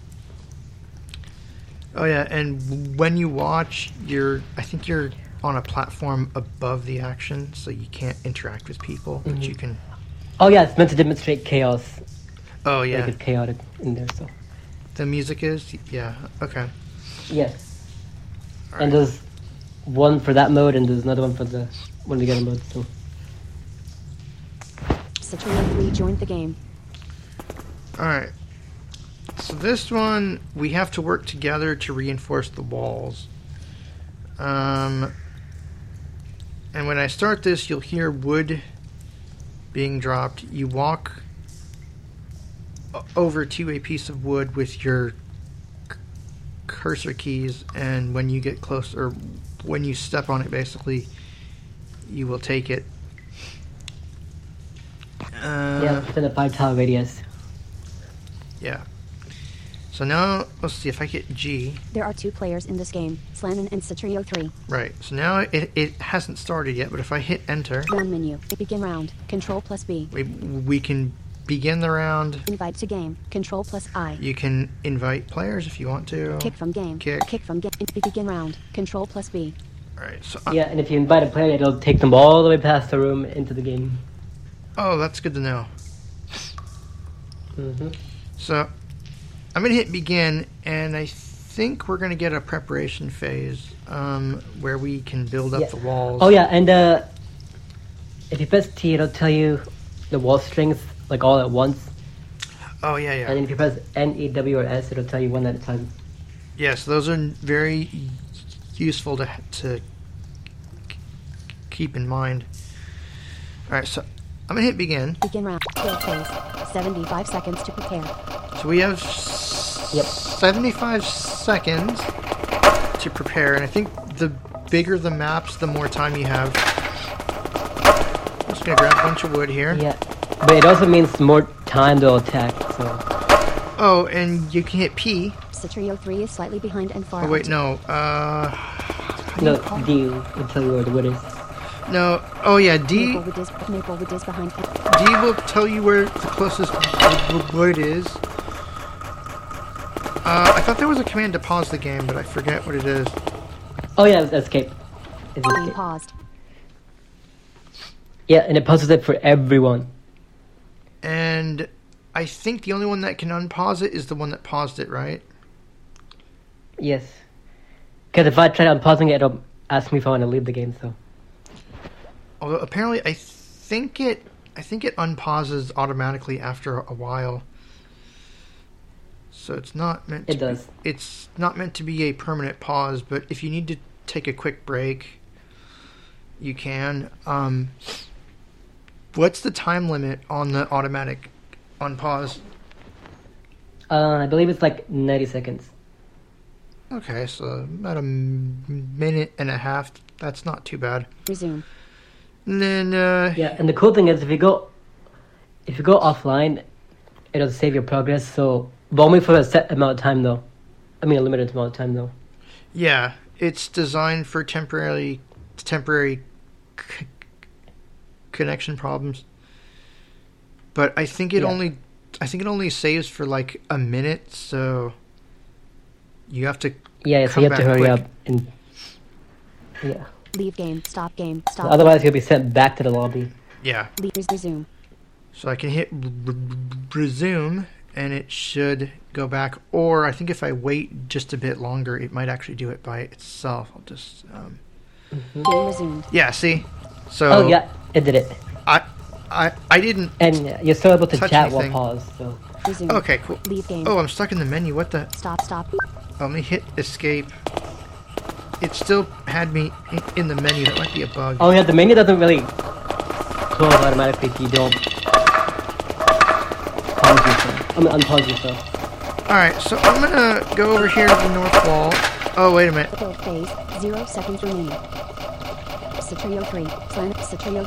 Oh yeah, and when you watch, you're I think you're on a platform above the action, so you can't interact with people, but you can... Oh yeah, it's meant to demonstrate chaos. Oh yeah. Like it's chaotic in there, so. The music is? Yeah, okay. Yes. All And right. there's one for that mode, and there's another one for the one together mode, so. Trio three joined the game. Alright. So this one, we have to work together to reinforce the walls. Um, and when I start this, you'll hear wood being dropped. You walk o- over to a piece of wood with your c- cursor keys, and when you get close, or when you step on it, basically, you will take it. Uh, Yeah, within a five tile radius. Yeah. So now, let's see if I get G. There are two players in this game, Slannon and Trio three. Right. So now it, it hasn't started yet, but if I hit enter, Round menu. Begin round. Control plus B. we, we can begin the round. Invite to game. Control plus I. You can invite players if you want to. Kick from game. Kick. Kick from game. Begin round. Control plus B. Alright, so... I- Yeah, and if you invite a player, it'll take them all the way past the room into the game. Oh, that's good to know. Mm-hmm. So, I'm going to hit begin, and I think we're going to get a preparation phase um, where we can build up Yeah. the walls. Oh yeah, and uh, if you press T, it'll tell you the wall strings like all at once. Oh, yeah, yeah. And then if you press N, E, W, or S, it'll tell you one at a time. Yes, those are very useful to to keep in mind. All right, so I'm gonna hit begin. Begin round. Build phase. seventy-five seconds to prepare. So we have s- Yep. seventy-five seconds to prepare, and I think the bigger the maps, the more time you have. I'm just gonna grab a bunch of wood here. Yeah, but it also means more time to attack. So Oh, and you can hit P. Trio three is slightly behind and far Oh wait, out. no. Uh, no, D will tell you where the wood is. no. Oh yeah, D. Maplewood is, Maplewood is behind. D will tell you where the closest w- wood is. Uh, I thought there was a command to pause the game, but I forget what it is. Oh yeah, it's escape. It's Game escape. paused. Yeah, and it pauses it for everyone. And I think the only one that can unpause it is the one that paused it, right? Yes. Because if I try unpausing it, it'll ask me if I want to leave the game. So Although apparently I think it I think it unpauses automatically after a while. So it's not meant to It does. Be, it's not meant to be a permanent pause, but if you need to take a quick break, you can. Um, what's the time limit on the automatic unpause? uh, I believe it's like ninety seconds. Okay, so about a m- minute and a half. That's not too bad. Resume. And then, uh, Yeah, and the cool thing is if you go, if you go offline, it'll save your progress. So, but only for a set amount of time, though. I mean, a limited amount of time, though. yeah, it's designed for temporary, temporary c- connection problems. But I think it Yeah. only, I think it only saves for like a minute. So you have to. Yeah, so come you have to back hurry quick. up and yeah. Leave game. Stop game. Stop. Otherwise, you'll be sent back to the lobby. Yeah. Leave. Resume. So I can hit r- r- resume, and it should go back. Or I think if I wait just a bit longer, it might actually do it by itself. I'll just. Um, Game resumed. yeah. See. So. Oh yeah, it did it. I, I, I didn't. And uh, you're still able to Touch chat while anything. paused. So Resume. Okay. Cool. Leave game. Oh, I'm stuck in the menu. What the? Stop. Stop. Let me hit escape. It still had me i- in the menu. That might be a bug. oh yeah, the menu doesn't really close automatically if you don't pause yourself. I mean, unpause yourself. Alright, so I'm gonna go over here to the north wall. Oh, wait a minute. Build phase. Zero seconds remaining. Trio three. Slant. Trio.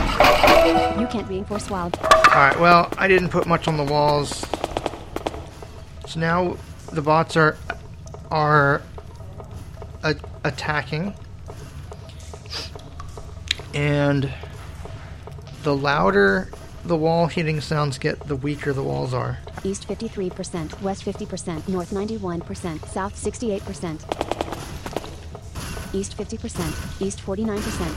You can't reinforce wild. Alright, well, I didn't put much on the walls. So now the bots are are a- attacking, and the louder the wall hitting sounds get, the weaker the walls are. East fifty-three percent, west fifty percent, north ninety-one percent, south sixty-eight percent. East fifty percent, east forty-nine percent.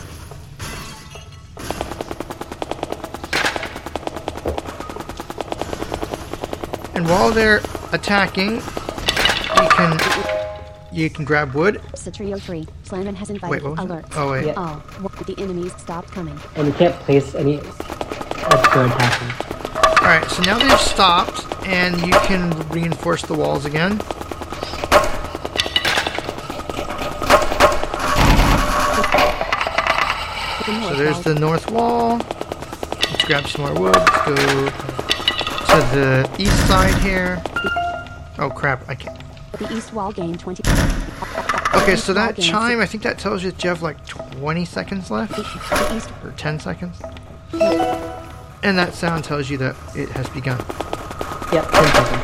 And while they're attacking, you can you can grab wood. Satrio three, Slanman has invited Wait, what was alert. it? Oh wait. Yeah. All, the enemies stopped coming. And you can't place any extra attacking. Alright, so now they've stopped, and you can reinforce the walls again. So there's the north wall. Let's grab some more wood. Let's go to the east side here. Oh crap, I can't. The east wall gained twenty. Okay, The so east wall that gained chime, I think that tells you that you have like twenty seconds left. The, the east. Or ten seconds. And that sound tells you that it has begun. Yep, ten seconds.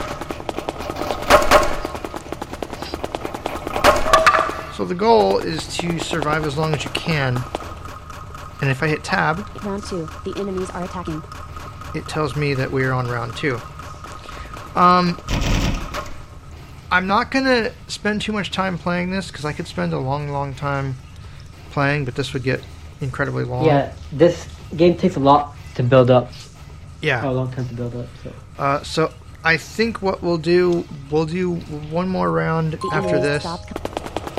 So the goal is to survive as long as you can. And if I hit tab, Round two. The enemies are attacking. it tells me that we are on round two. Um, I'm not going to spend too much time playing this, because I could spend a long, long time playing, but this would get incredibly long. Yeah, this game takes a lot to build up. Yeah. Or a long time to build up. So. Uh, so I think what we'll do, we'll do one more round The after enemies this, stopped com-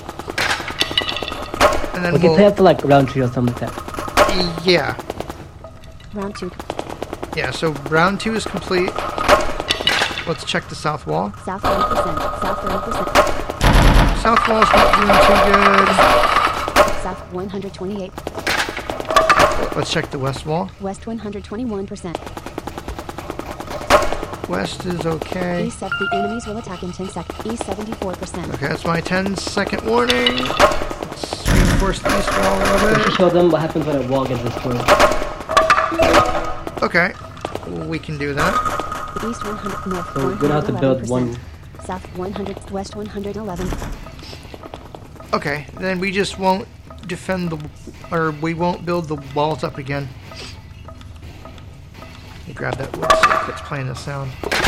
and then We can we'll, play up to like round three or something like that. yeah, Round two. yeah. So round two is complete. Let's check the south wall. South thirty percent. South thirty percent. South wall's not doing too South one hundred twenty-eight. good. Let's check the west wall. West one hundred twenty-one percent. West is okay. East seven. The enemies will attack in ten seconds. East seventy-four percent. Okay, that's my ten second warning. Let's reinforce the east wall a little We should bit. show them what happens when a wall gets destroyed. Okay, we can do that. East one hundred. North So we're gonna have to build one. one hundred eleven percent. South one hundred. West one hundred eleven. Okay, then we just won't defend the, or we won't build the walls up again. Let me grab that wood so it quits playing the sound.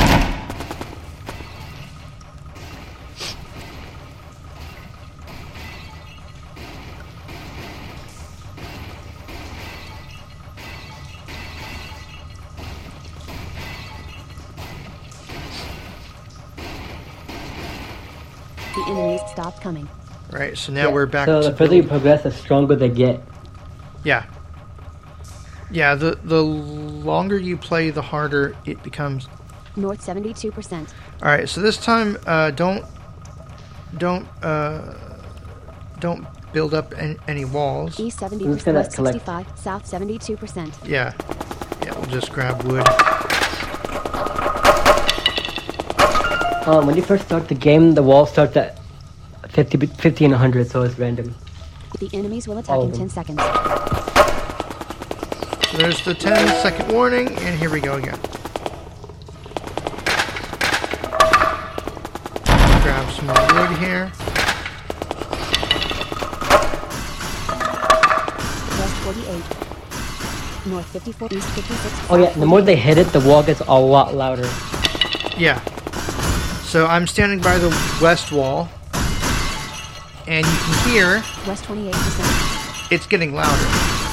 The enemies stopped coming. Right, so now Yeah, we're back So to the further you build- progress, the stronger they get. Yeah. Yeah, the the longer you play, the harder it becomes. North seventy-two percent. All right, so this time, uh, don't don't uh, don't build up any, any walls. East seventy I'm just percent. gonna West collect- sixty-five. South seventy-two percent. Yeah, yeah, we'll just grab wood. Um, when you first start the game, the walls start at fifty, fifty and one hundred, so it's random. The enemies will attack All in of them. ten seconds. So there's the ten second warning, and here we go again. Grab some more wood here. West forty-eight. North fifty-four. East fifty-six. Oh yeah, the more they hit it, the wall gets a lot louder. Yeah. So I'm standing by the west wall, and you can hear West twenty-eight percent. it's getting louder.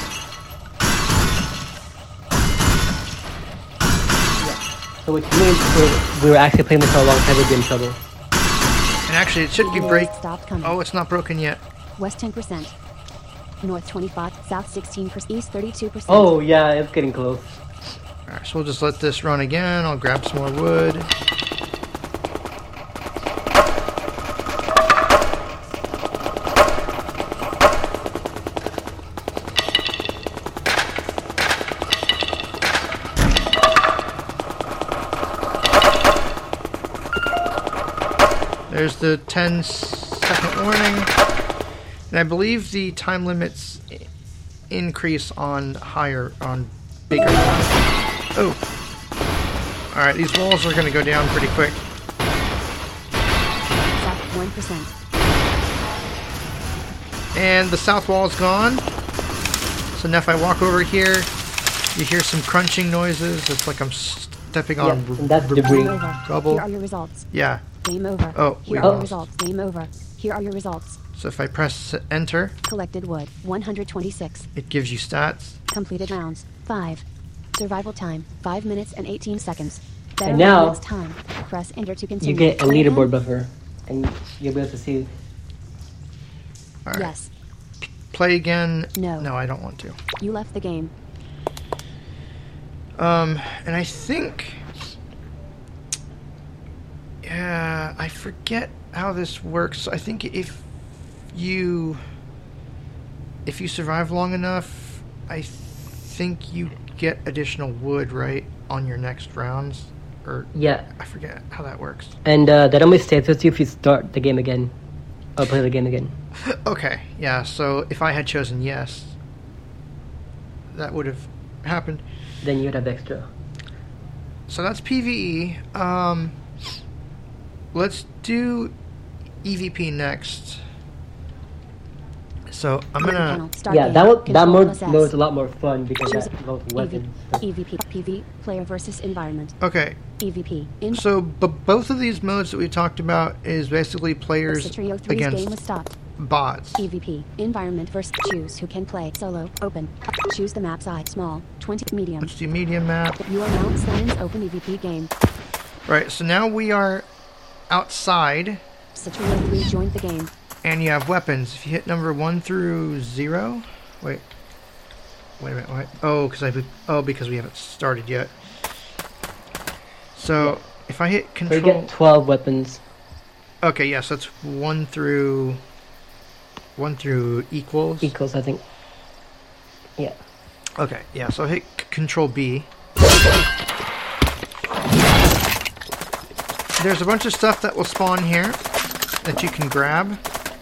So which means we we were actually playing this for a long time, we'd be in trouble. And actually, it should be The break. enemies stopped coming. Oh, it's not broken yet. West ten percent. North twenty-five. South sixteen percent. East thirty-two percent. Oh yeah, it's getting close. Alright, so we'll just let this run again. I'll grab some more wood. There's the ten second warning. And I believe the time limits i- increase on higher, on bigger walls. Oh. Alright, these walls are going to go down pretty quick. percent. And the south wall is gone. So now if I walk over here, you hear some crunching noises. It's like I'm stepping Yeah, on and that's debris. Game over. rubble. Here are your results. Yeah. Game over. Oh, Here we are your lost. results. Game over. Here are your results. So if I press enter, Collected wood, one hundred twenty-six. it gives you stats. Completed rounds, five. Survival time, five minutes and eighteen seconds. Better And luck now, next time. Press enter to continue. You get a Wait, leaderboard then? buffer, and you'll be able to see. All right. Yes. Play again. No. No, I don't want to. You left the game. Um, and I think, yeah, I forget how this works. I think if you, if you survive long enough, I think you get additional wood, right, on your next rounds, or Yeah, I forget how that works. and uh, that only stays with you if you start the game again, or play the game again. Okay, yeah. So if I had chosen yes, that would have happened. Then you'd have extra. So that's PvE. Um, let's do E V P next. So I'm Main gonna. panel, start Yeah, game, that would, that control mode plus S. mode's a lot more fun because Choose that involves E V weapons. E V P, P V, player versus environment. Okay, E V P, in so b- both of these modes that we talked about is basically players Trio three's game was against stopped. bots. E V P, environment versus choose who can play solo, open. Choose the map size, small, twenty, medium. Let's do medium map. You are now in Science Open E V P game. Right. So now we are outside, Trio three joined the game. and you have weapons. If you hit number one through zero, wait. Wait a minute. What? Oh, because I. Oh, because we haven't started yet. So if I hit So you control. get twelve weapons. Okay, yes, that's one through one through equals. Equals, I think. Yeah. Okay, yeah, so hit c- control B. There's a bunch of stuff that will spawn here that you can grab.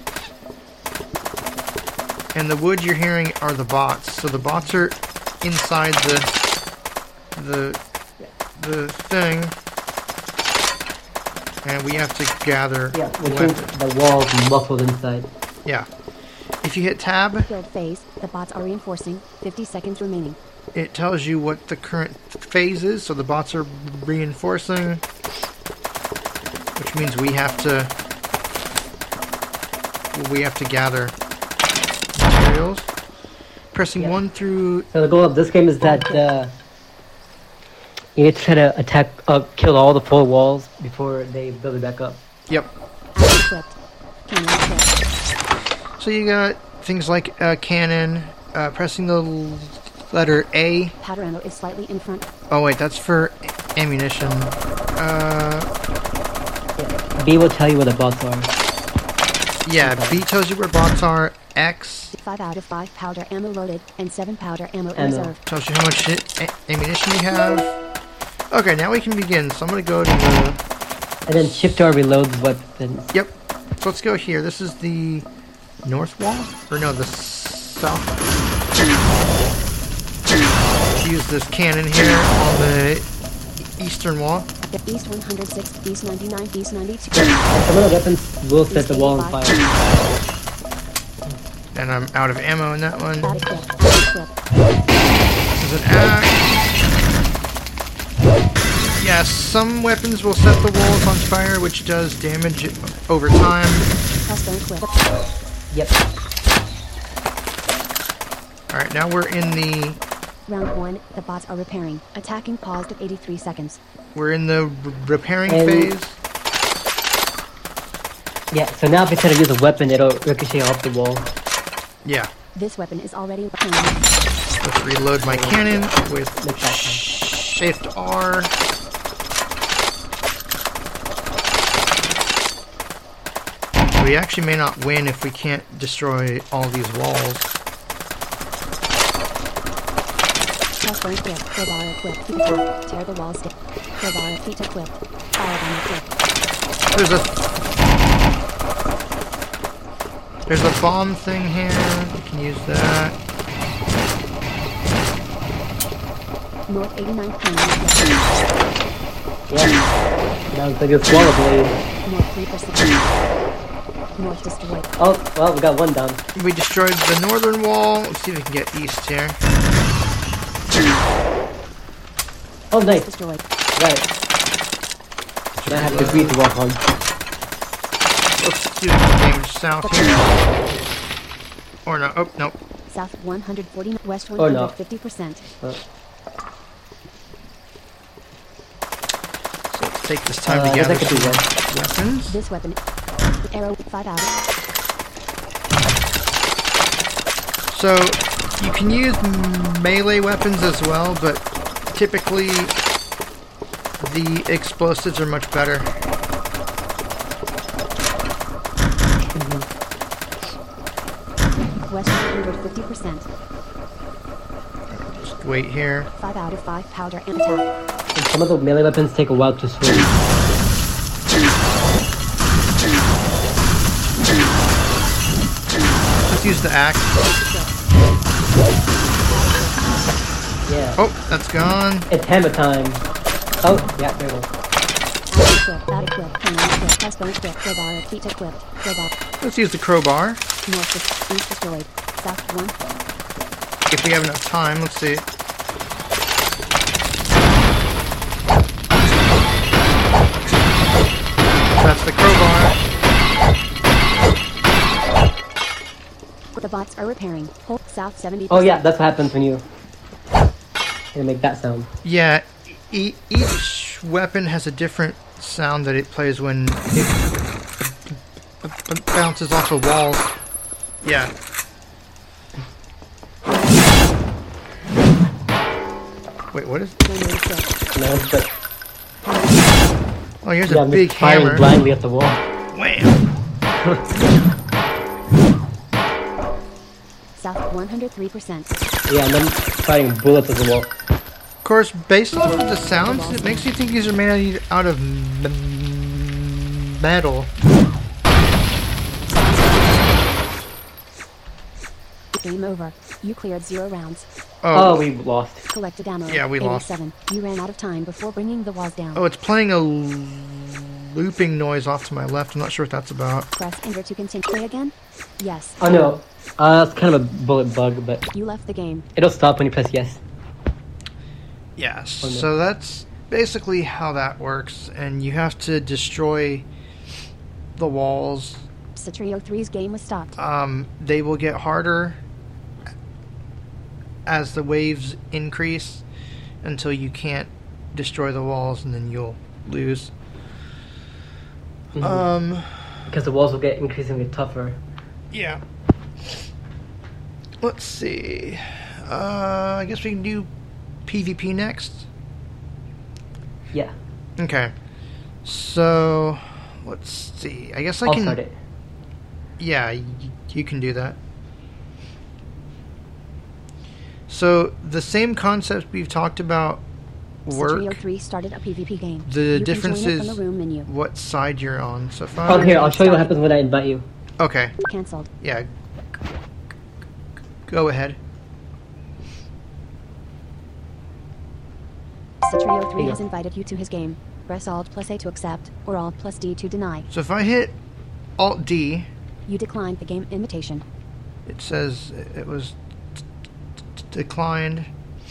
And the wood you're hearing are the bots. So the bots are inside the the the thing. And we have to gather Yeah, which weapons. means the wall's muffled inside. Yeah. If you hit tab, Build phase. The bots are reinforcing. fifty seconds remaining. it tells you what the current phase is, so the bots are reinforcing, which means we have to we have to gather materials. Pressing Yeah. one through So the goal of this game is that uh, you need to try to attack, uh, kill all the full walls before they build it back up. yep. Axe equipped. Cannon equipped. So you got things like uh, cannon. Uh, pressing the l- letter A. Powder ammo is slightly in front. Oh wait, that's for ammunition. Uh, Yeah. B will tell you where the bots are. yeah, B tells you where bots are. X Five out of five powder ammo loaded, and seven powder ammo in Ammo. reserve. tells you how much a- ammunition you have. Okay, now we can begin. So I'm gonna go to the. And then shift R reloads weapons. Yep. So let's go here. This is the north wall, or no, the south. Use this cannon here on the eastern wall. East one hundred six, East ninety-nine, East ninety-two. And some of the weapons will set the wall on fire. And I'm out of ammo in that one. Add equipped. Add equipped. This is an axe. Yeah, some weapons will set the walls on fire, which does damage over time. Crossbow equipped. Yep. Alright, now we're in the Round one. The bots are repairing. Attacking paused at eighty-three seconds. we're in the r- repairing And- phase. Yeah, so now if you try to use a weapon, it'll ricochet off the wall. Yeah. This weapon is already repairing. Let's reload my cannon with Make that fun. Shift R. We actually may not win if we can't destroy all these walls. Crossbow equipped. Crowbar equipped. Feet equipped. Tear the walls down. Crowbar feet equipped. Firebomb equipped. There's a there's a bomb thing here. We can use that. North eighty-ninth cannon equipped. Yeah. That was like a swallow blade. North three percent. North destroyed. Oh, well, we got one down. We destroyed the northern wall. Let's see if we can get east here. Oh, nice. Destroyed. Right. I have to agree to walk on. Let's do some damage south here. Or no. Oh, no. South one hundred forty. West Oh, no. one hundred fifty percent. Uh, So let's take this time Uh, to I guess gather I could do some that. weapons. This weapon. Arrow five out. So you can use melee weapons as well, but typically the explosives are much better. West one hundred fifty percent. Just wait here. five out of five powder and attack. and some of the melee weapons take a while to swing. Let's use the axe. Yeah. Oh, that's gone. It's hammer time. Oh, yeah, there we go. Equip, bad equip, cannon equip, crossbow equip, crowbar, feet equipped, crowbar. Let's use the crowbar. North is east destroyed. South one. If we have enough time, let's see. That's the crowbar. The bots are repairing. Hold south seventy. Oh yeah, that's what happens when you you make that sound. Yeah, e- each weapon has a different sound that it plays when it b- b- bounces off of walls. Yeah. Wait, what is? No, but Oh, here's yeah, a I'm big just firing hammer. blindly at the wall. Wham! South one hundred three percent. Yeah, and then firing bullets at the wall. Of course, based off of the sounds, it makes you think these are made out of m- metal. Game over. You cleared zero rounds. Oh, Oh, we lost. Collected ammo. Yeah, we lost. eighty-seven. You ran out of time before bringing the walls down. oh, it's playing a l- looping noise off to my left. I'm not sure what that's about. Press enter to continue. Play again? Yes. Oh no, uh, that's kind of a bullet bug, but You left the game. it'll stop when you press yes. Yes. Oh, no. So that's basically how that works, and you have to destroy the walls. Satrio three's game was stopped. Um, they will get harder as the waves increase until you can't destroy the walls, and then you'll lose. Mhm. Um, Because the walls will get increasingly tougher. yeah. Let's see. Uh, I guess we can do PvP next. Yeah, Okay. So, let's see. I guess I I'll can. start it. Yeah, y- you can do that. So the same concepts we've talked about work. Satrio three started a PvP game. The you difference can join it is from the room menu. what side you're on. So far. Oh, here, I'll show you what happens when I invite you. Okay. Cancelled. Yeah. Go ahead. Satrio three Here. has invited you to his game. Press Alt plus A to accept, or Alt plus D to deny. So if I hit Alt D, You declined the game invitation. it says it was d- d- declined.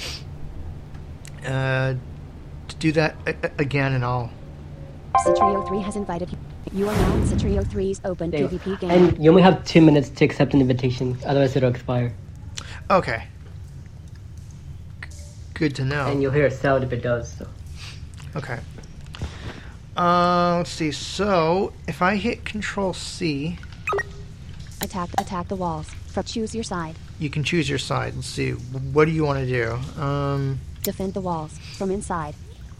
Uh, to do that a- a- again, and I'll. Satrio three has invited you. You are now in Satrio three's open There you go. PvP game. And you only have two minutes to accept an invitation, otherwise it'll expire. Okay. G- Good to know. And you'll hear a sound if it does. So. Okay. Uh, let's see. So if I hit Control C, Attack attack the walls. From choose your side. you can choose your side. Let's see. What do you want to do? Um, Defend the walls from inside.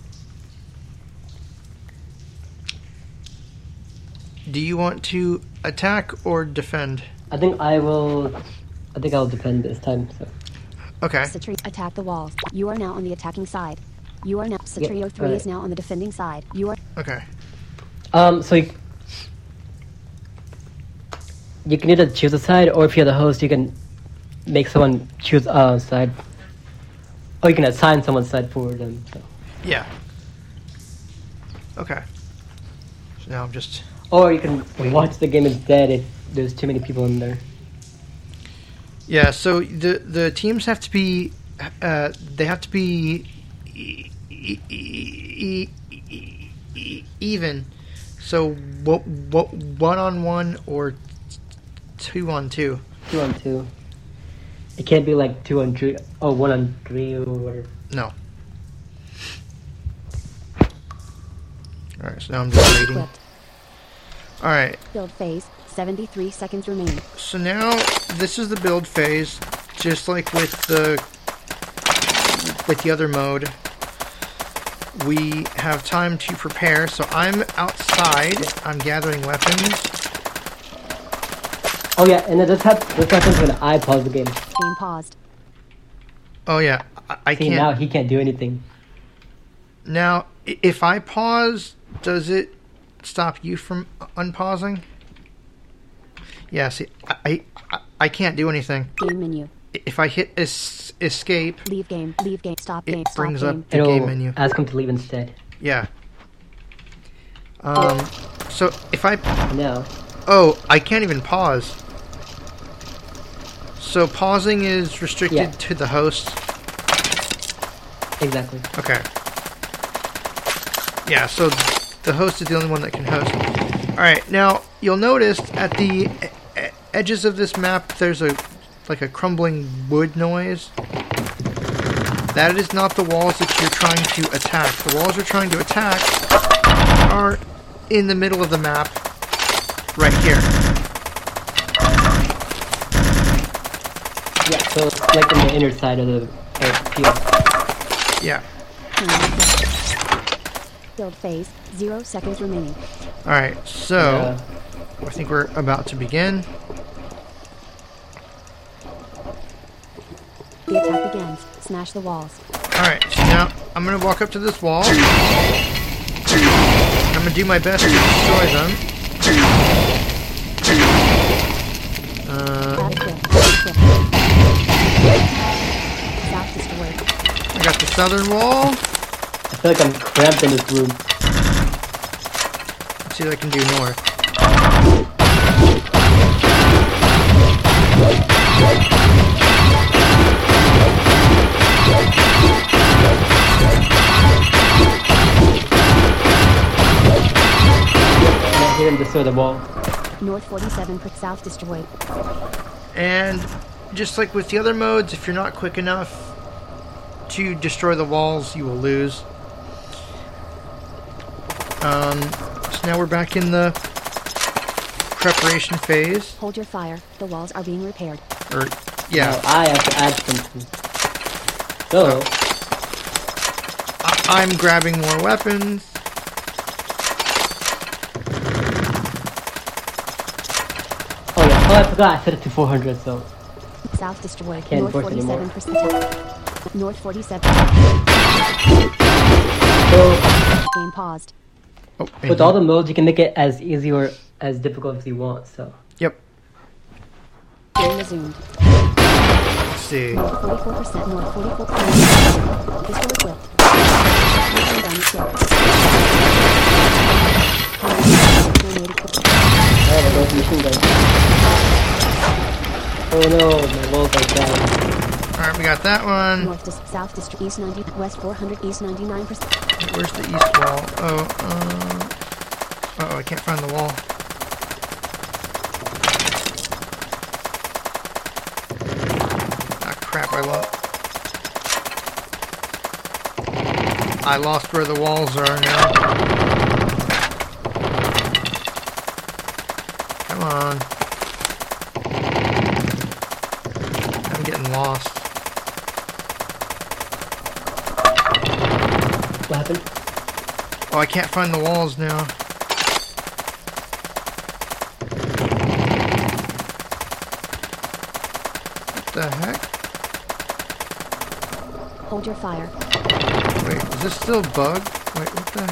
do you want to attack or defend? I think I will. I think I'll defend this time. So. Okay. Satrio attack the walls. You are now on the attacking side. You are now Satrio three alright. is now on the defending side. You are Okay. Um. So. You, you can either choose a side, or if you're the host, you can make someone choose a side. Or you can assign someone's side for them. So. Yeah. Okay. So now I'm just. Or you can watch the game instead if there's too many people in there. Yeah, so the the teams have to be uh, they have to be e- e- e- e- e- even. So what what one on one or two on two? Two on two. It can't be like two on three. Oh, one on three or whatever. No. All right, so now I'm just waiting. Equipped. All right. Build phase. seventy-three seconds remaining. So now this is the build phase, just like with the with the other mode. We have time to prepare, so I'm outside. I'm gathering weapons. Oh yeah, and this happens. This happens when I pause the game. Game paused. Oh yeah, I, I See, can't. now he can't do anything. Now, i- if I pause, does it stop you from unpausing? Yeah. See, I I, I can't do anything. Game menu. If I hit es- escape, Leave game. Leave game. Stop it game. Stop brings game. up the It'll game menu. ask him to leave instead. Yeah. Um. So if I Now, oh, I can't even pause. So pausing is restricted Yeah. to the host. exactly. Okay. Yeah. So the host is the only one that can host. All right. Now you'll notice at the e- e- edges of this map, there's a like a crumbling wood noise. That is not the walls that you're trying to attack. The walls you're trying to attack are in the middle of the map, right here. Yeah, so it's like in the inner side of the uh, field. Yeah. Build phase. Zero seconds remaining. All right. So Yeah. I think we're about to begin. The attack begins. Smash the walls. All right. So now I'm gonna walk up to this wall. I'm gonna do my best to destroy them. Uh, Add equip. Equip. South destroyed. I got the southern wall. I feel like I'm cramped in this room. Let's see what I can do north. And I hear him destroy the wall. North forty-seven. South destroyed. And just like with the other modes, if you're not quick enough to destroy the walls, you will lose. Um, so now we're back in the preparation phase. Hold your fire. The walls are being repaired. Or, Now yeah, I have to add something. So, I- I'm grabbing more weapons. oh yeah, oh I forgot I set it to four hundred, so South destroyed. Can't North force anymore. forty-seven percent. North forty-seven. so Game paused. Oh, with all the modes you can make it as easy or as difficult as you want. So Yep. Game resumed. Let's see. North forty-four percent. North forty-four percent. Pistol equipped. Mission gun equipped. Grenade equipped. oh, there goes the machine gun. Oh no, my walls are down. Alright, we got that one. North to south district east ninety. West four hundred. East ninety-nine percent. Where's the east wall? Oh, uh... Uh-oh, I can't find the wall. Ah, crap, I lost... I lost where the walls are now. Come on. I'm getting lost. What happened? Oh, I can't find the walls now. What the heck? Hold your fire. Wait, is this still bug? Wait, what the?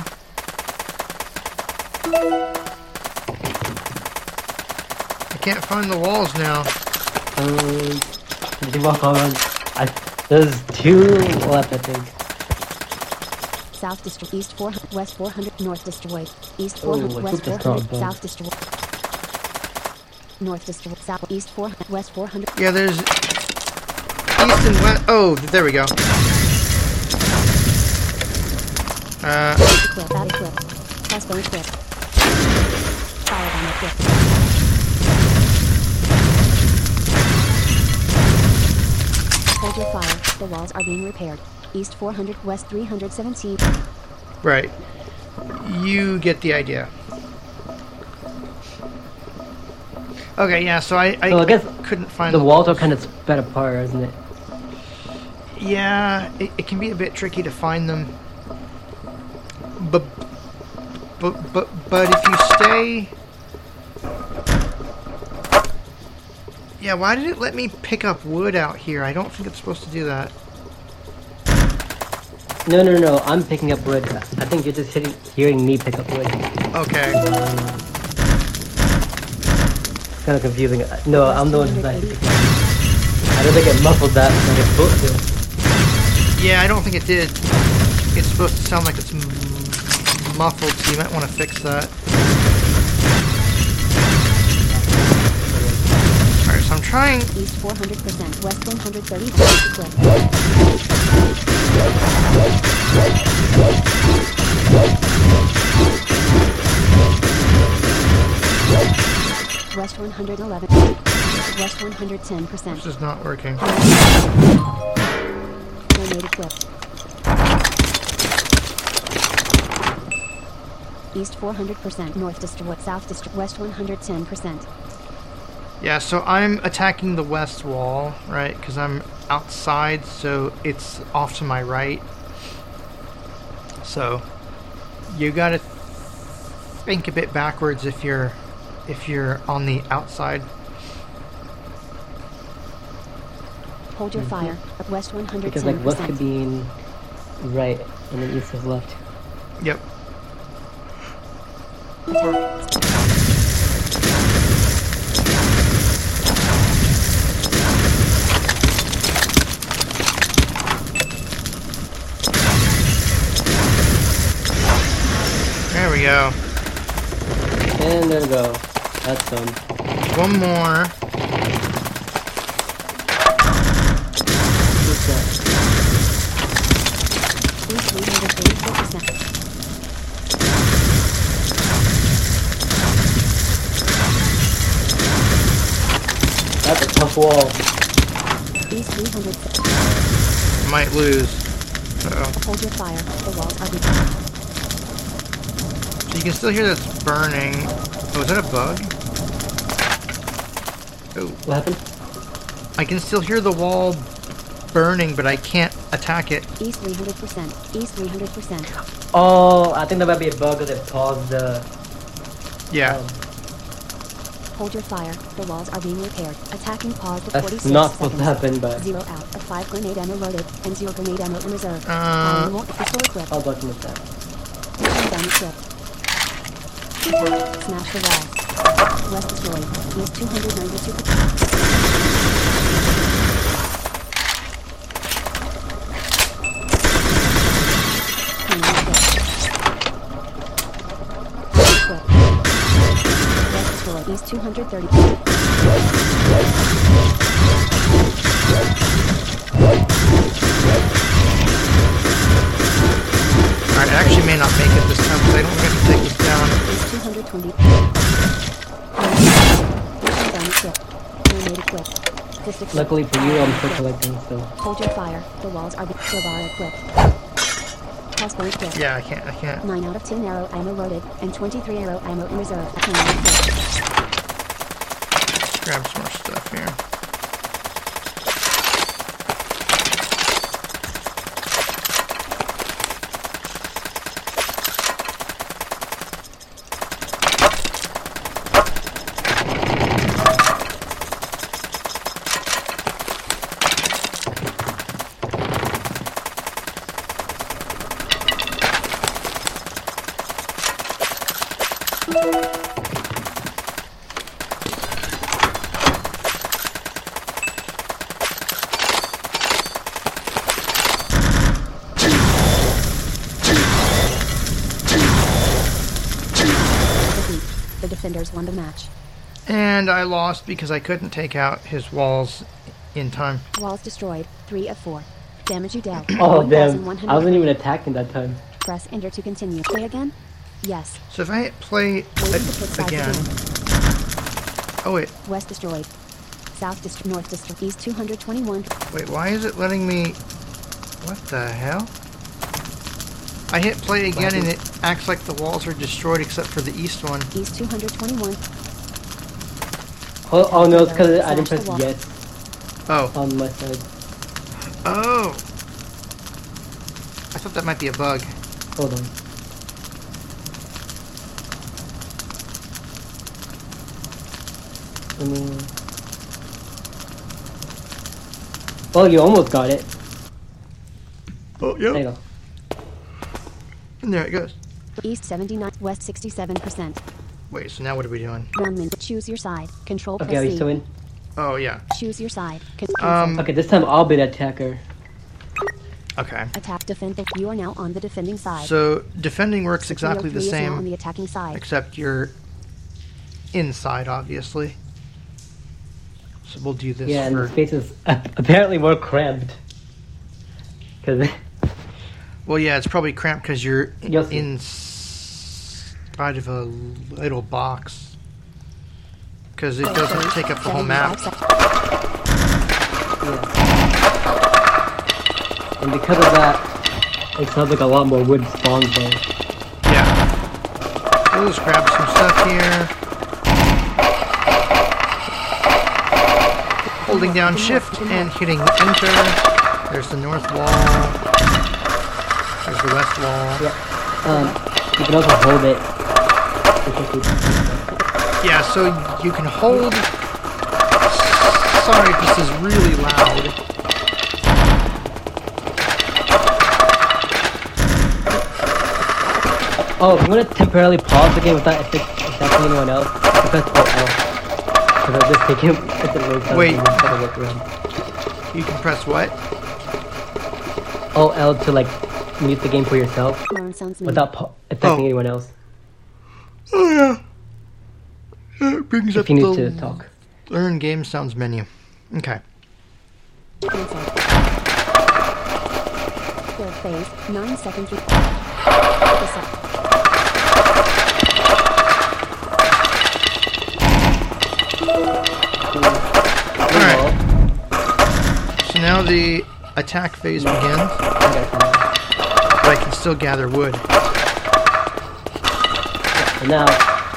I can't find the walls now. Um, did you walk on? I, there's two left, I think. South District. East four hundred. West four hundred. North Destroyed. East Oh, four hundred. I West hope four that's hundred. not South Destroyed. North Destroyed. South. East four hundred. West four hundred. Yeah, there's east and west. Oh, there we go. Uh, Equip. Add equip. Crossbow equip. Firebomb equip. Hold your fire. The walls are being repaired. East four hundred. West three hundred seventeen. right. You get the idea. Okay, yeah, so I, I, So I guess couldn't find The walls are kind of spread apart, isn't it? Yeah, it, it can be a bit tricky to find them. But, but, but, but if you stay... Yeah, why did it let me pick up wood out here? I don't think it's supposed to do that. No, no, no. I'm picking up wood. I think you're just hitting, hearing me pick up wood. Okay. It's kind of confusing. No, I'm the one who's actually picking up. I don't think it muffled that like it's supposed to. Yeah, I don't think it did. It's supposed to sound like it's m muffled, so you might want to fix that. Alright, so I'm trying... East four hundred percent. West one hundred thirty. West one hundred eleven. West one hundred ten percent. This is not working. Grenade equipped. East four hundred percent. North District. South District. West one hundred ten percent. Yeah, so I'm attacking the west wall, right? Because I'm outside, so it's off to my right. So you gotta think a bit backwards if you're if you're on the outside. Hold your fire. West one hundred ten Because percent. like west could be in right and then east is left. Yep. Attack. There we go. And there we go. That's done. One more. Who's that? East three hundred eighty-four percent. That's a tough wall. East three hundred. Might lose. Uh-oh. Hold your fire. The walls are being. So you can still hear that's burning. Oh, is that a bug? Oh, What happened? I can still hear the wall burning, but I can't attack it. East three hundred percent. East three hundred percent. Oh, I think that might be a bug that paused the. Yeah. Um, Hold your fire. The walls are being repaired. Attacking paused at that's forty-six not supposed to seconds. happen, but Zero out of five grenade ammo loaded and zero grenade ammo in reserve. Uh, Adding more pistol equipped. I'll document that. Mission gun equipped. Smash the walls. West destroyed. East two hundred ninety-two. Cannon equipped. Equipped. West destroyed. East two hundred thirty. Alright, I actually may not make it this time because I don't get to take this down. East two hundred twenty. Mission gun equipped. Grenade equipped. Fist equipped. Luckily for you, I'm still collecting, so. Hold your fire. The walls are being. Crowbar equipped. Crossbow equipped. Yeah, I can't, I can't. nine out of ten arrow ammo loaded, and twenty-three arrow ammo in reserve. Cannon equipped. Grab some more stuff here. defenders won the match. And I lost because I couldn't take out his walls in time. Walls destroyed. Three of four. Damage you dealt. Oh damn! one thousand one hundred. I wasn't even attacking that time. Press enter to continue. Play again? Yes. So if I hit play Wait to put a- sides again. Oh wait, West destroyed. South destroyed. North destroyed. East two hundred twenty-one. wait, why is it letting me... What the hell? I hit play again and it acts like the walls are destroyed except for the east one. East two hundred twenty-one. Oh, oh no, it's because I didn't Slash press the wall. yes Oh. on my side. Oh! I thought that might be a bug. Hold on. Let me... Oh, you almost got it. Oh, There you yeah. go. And there it goes. East seventy-nine. West sixty-seven percent. Wait, so now what are we doing? Roundman. Choose your side. Control Okay, plus are you C. still in? Oh, yeah. Choose your side. Con- Um, cancel. Okay, this time I'll be the attacker. Okay. Attack defend. You are now on the defending side. So, defending works Six oh exactly the three is now on same, the attacking side. except you're inside, obviously. So we'll do this Yeah, and for... the space is apparently more cramped. Because Well, yeah, it's probably cramped because you're You'll see. inside of a little box. Because it doesn't take up the whole map. and because of that, it sounds like a lot more wood spawns though. Yeah. We'll just grab some stuff here. Holding down shift and hitting enter. There's the north wall. There's the west wall. Yeah. Um, you can also hold it. Yeah, so you can hold... Sorry if this is really loud. Oh, if you want to temporarily pause the game without affect- affecting anyone else, you can press O L. Because I'll just take him at the roadside. Wait. and just kinda look around. You can press what? O L to like mute the game for yourself Learn sounds mean. without pa- affecting Oh. anyone else. Oh, yeah. It brings up If you need the to talk. Learn Game Sounds menu. Okay. Cancel. Third phase. Nine seconds. Re- Focus up. Alright. So now the attack phase begins, Okay, fine. but I can still gather wood. And now,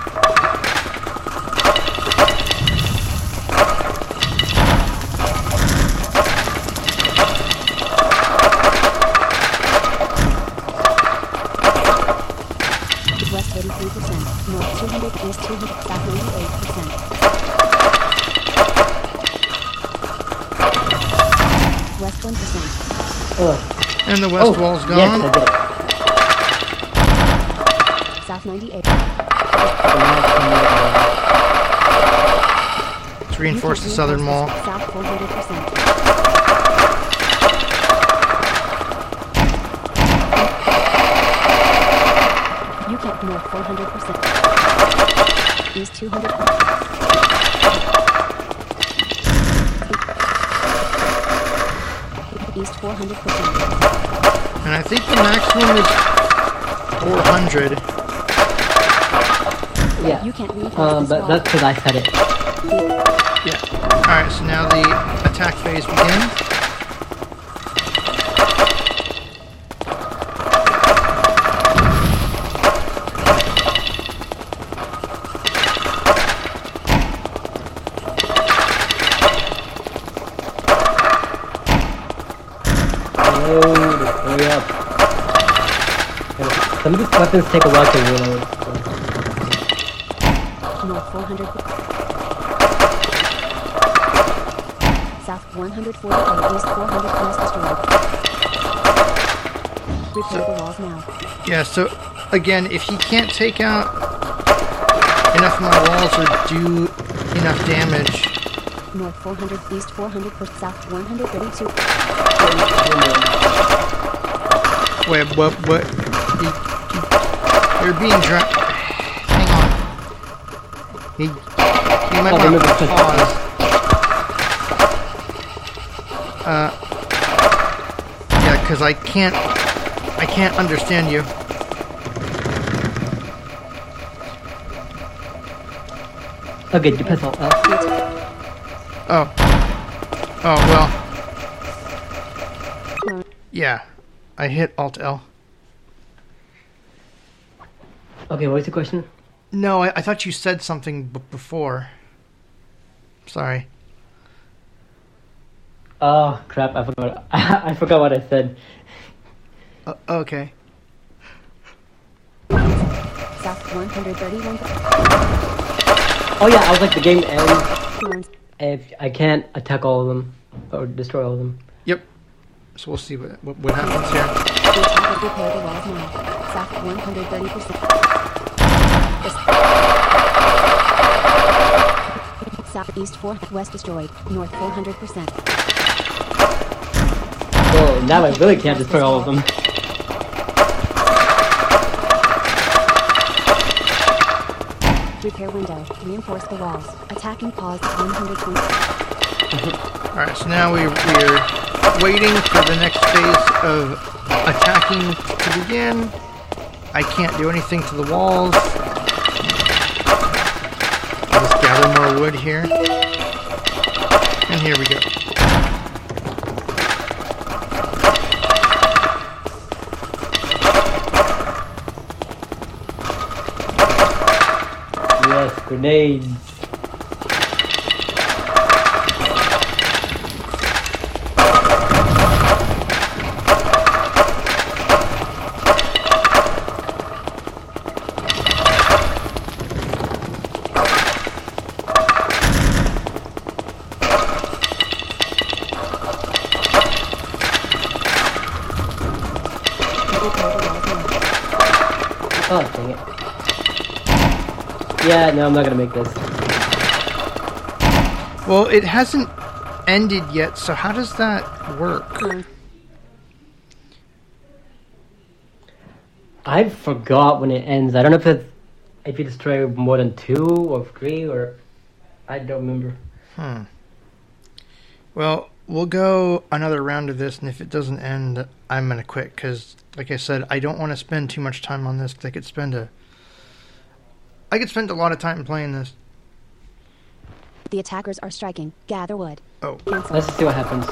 West thirty-three percent. North two hundred. East two hundred. South ninety-eight percent. West one percent. ugh. And the west Oh, wall's yes, gone. I did it. South ninety-eight. Let's reinforce the southern wall. South four hundred percent. You kept north four hundred percent. East two hundred percent. East four hundred percent. And I think the maximum is four hundred. Yeah. You can't reinforce Um, this but wall. that's because I said it. Yeah. Alright, so now the attack phase begins. Load, hurry up. Some of these weapons take a while to reload. so- North four hundred. South one hundred forty-eight. East four hundred. West destroyed. Repair the walls now. Yeah, so again, if he can't take out enough of my walls or do enough damage, North four hundred. East four hundred. South one hundred thirty-two. wait, what, what, you, you, you're being dra- hang on. You, you might Oh, want remember to to- pause. Uh, yeah, because I can't, I can't understand you. Okay, you press Alt L. Oh. Oh, well. Learn. Yeah. I hit Alt L. Okay, what was the question? No, I, I thought you said something b- before. Sorry. Oh crap! I forgot. I forgot what I said. Uh, okay. South one hundred thirty-one. Oh yeah, I was like the game ends Learn. if I can't attack all of them or destroy all of them. Yep. So we'll see what what, what happens here. The attacker repair the walls now. South one hundred thirty percent. Southeast four, west destroyed. North four hundred percent. Well, now I really can't destroy all of them. Repair window. Reinforce the walls. Attacking pause at one hundred twenty. Alright, so now we, we're waiting for the next phase of attacking to begin. I can't do anything to the walls. I'll just gather more wood here. And here we go. Yes, grenades. Repair the walls now. Oh, dang it. Yeah, no, I'm not gonna make this. Well, it hasn't ended yet, so how does that work? Learn. I forgot when it ends. I don't know if it's if you destroy more than two or three or I don't remember. Hmm. Well, we'll go another round of this, and if it doesn't end, I'm gonna quit, because, like I said, I don't want to spend too much time on this, because I could spend a... I could spend a lot of time playing this. The attackers are striking. Gather wood. Oh. Cancel. Let's just see what happens.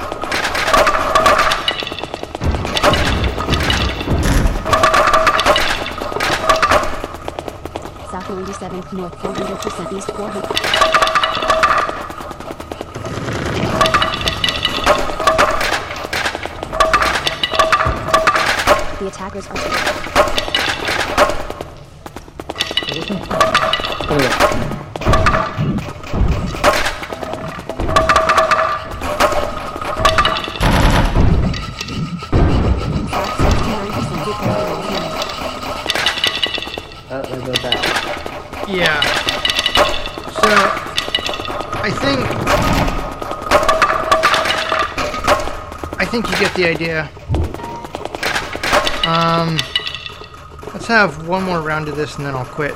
South ninety-seven, north four hundred percent, east four hundred. The attackers are Oh, yeah. South sixty-nine percent, repair the walls now. Oh, there goes that. Yeah. So, I think... I think you get the idea. Um... Let's have one more round of this, and then I'll quit.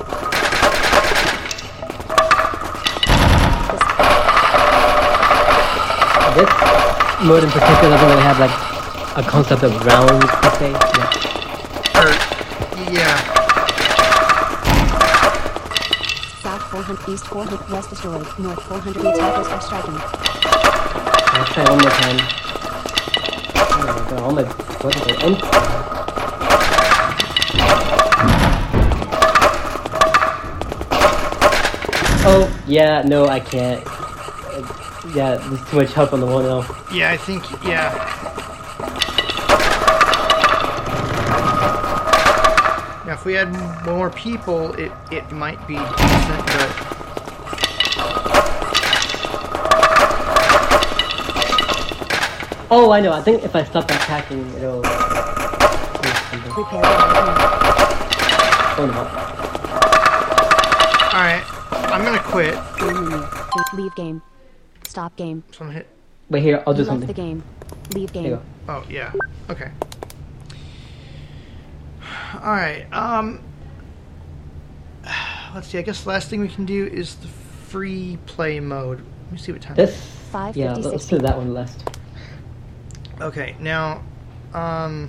This mode in particular doesn't really have like a concept of rounds per se. Yeah. Or, yeah. South four hundred, east four hundred, west destroyed. North four hundred, the attackers are striking. Let's try one more time. Oh my god, all my buttons are empty. Oh, yeah, no, I can't. Uh, Yeah, there's too much help on the one now. Yeah, I think, yeah. Now, if we had more people, it, it might be decent, but... Oh, I know, I think if I stop attacking, it'll... Repair the walls now. Oh no. Alright, I'm gonna quit. Game menu. Leave game. Stop game. So I'm gonna hit... Wait here, I'll do You left the something. game. Leave There you game. go. Oh, yeah. Okay. Alright, um... let's see, I guess the last thing we can do is the free play mode. Let me see what time. This. Five Yeah, fifty let's six. do that one last. Okay, now, um,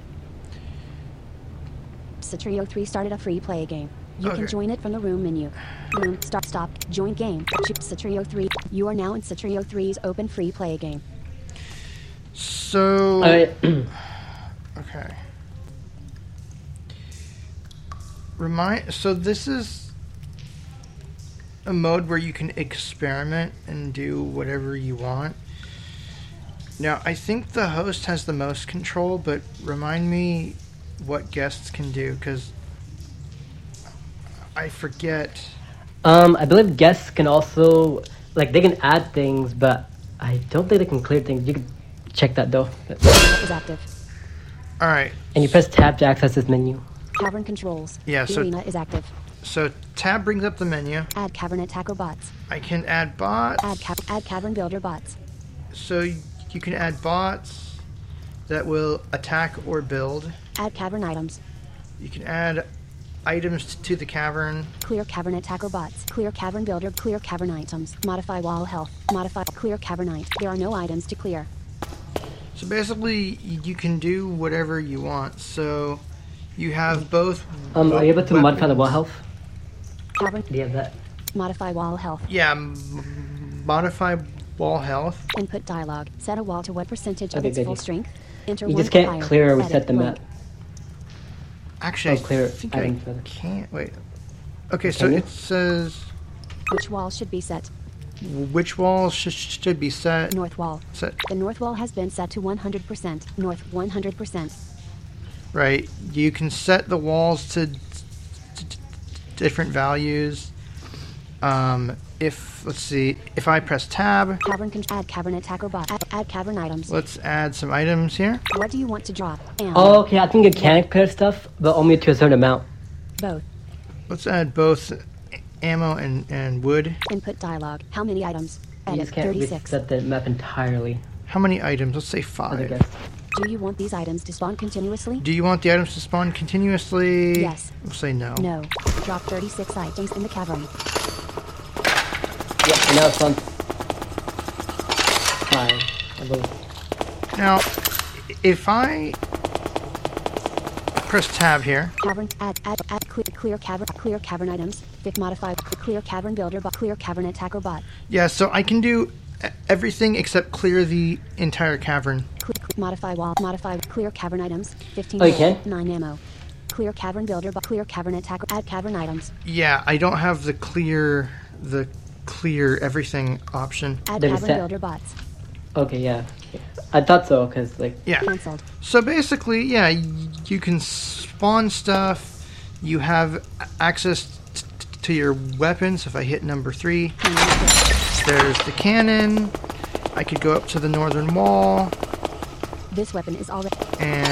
Satrio three started a free play game. You Okay. can join it from the room menu. Room, start, stop, join game. Choose Satrio three. You are now in Satrio three's open free play game. so Alright. okay. Remind. So this is a mode where you can experiment and do whatever you want. Now, I think the host has the most control, but remind me what guests can do, because I forget. Um, I believe guests can also, like, they can add things, but I don't think they can clear things. You can check that though. Arena is active. All right. And you press tab to access this menu. Cavern controls. Yeah, The so- arena is active. So tab brings up the menu. Add cavern attacker bots. I can add bots. Add ca- add cavern builder bots. So you can add bots that will attack or build. Add cavern items. You can add items to the cavern. Clear cavern attacker bots. Clear cavern builder. Clear cavern items. Modify wall health. Modify clear cavern item. There are no items to clear. So basically, y- you can do whatever you want. So you have both. Um, are you able to weapons- modify the wall health? Cavern. Do you have that? Modify wall health. Yeah, m- modify wall health. Input dialog. Set a wall to what percentage of Okay, its good. full strength. Enter You one just can't higher. clear or Edit reset the blank. map. Actually, Oh, clear I think item I further. can't. Wait. Okay, so Can you? it says Which wall should be set? which walls sh- should be set. North wall. Set. The north wall has been set to one hundred percent. North one hundred percent. Right. You can set the walls to d- d- different values. Um, if let's see, if I press tab, Cavern con- add cavern attacker bot. Add, add cavern items. let's add some items here. What do you want to drop? And Oh, okay, I think it can clear stuff, but only to a certain amount. both. Let's add both ammo and, and wood. Input dialog. How many items? You Edit just can't thirty-six. reset the map entirely. How many items? Let's say Other five. guests. Do you want these items to spawn continuously? Do you want the items to spawn continuously? Yes. We'll say no. No. Drop thirty-six items in the cavern. Yeah, and now it's on five, I believe. Now, if I press tab here, Cavern. Add. Add. Add. Clear. Clear cavern. Clear cavern items. Fifth modify. Clear cavern builder bot. Clear cavern attacker bot. yeah, so I can do e- everything except clear the entire cavern. Clear, modify wall. Modify. Clear cavern items. Fifteen. Oh, you gold, can? Nine ammo. Clear cavern builder bot. Clear cavern attacker. Add cavern items. Yeah, I don't have the clear the clear everything option. Add The cavern reset. builder bots. Okay, yeah. I thought so, because, like, Yeah. Cancelled. So basically, yeah, y- you can spawn stuff. You have access t- t- to your weapons. If I hit number three, Cannon equipped. there's the cannon. I could go up to the northern wall This weapon is already. and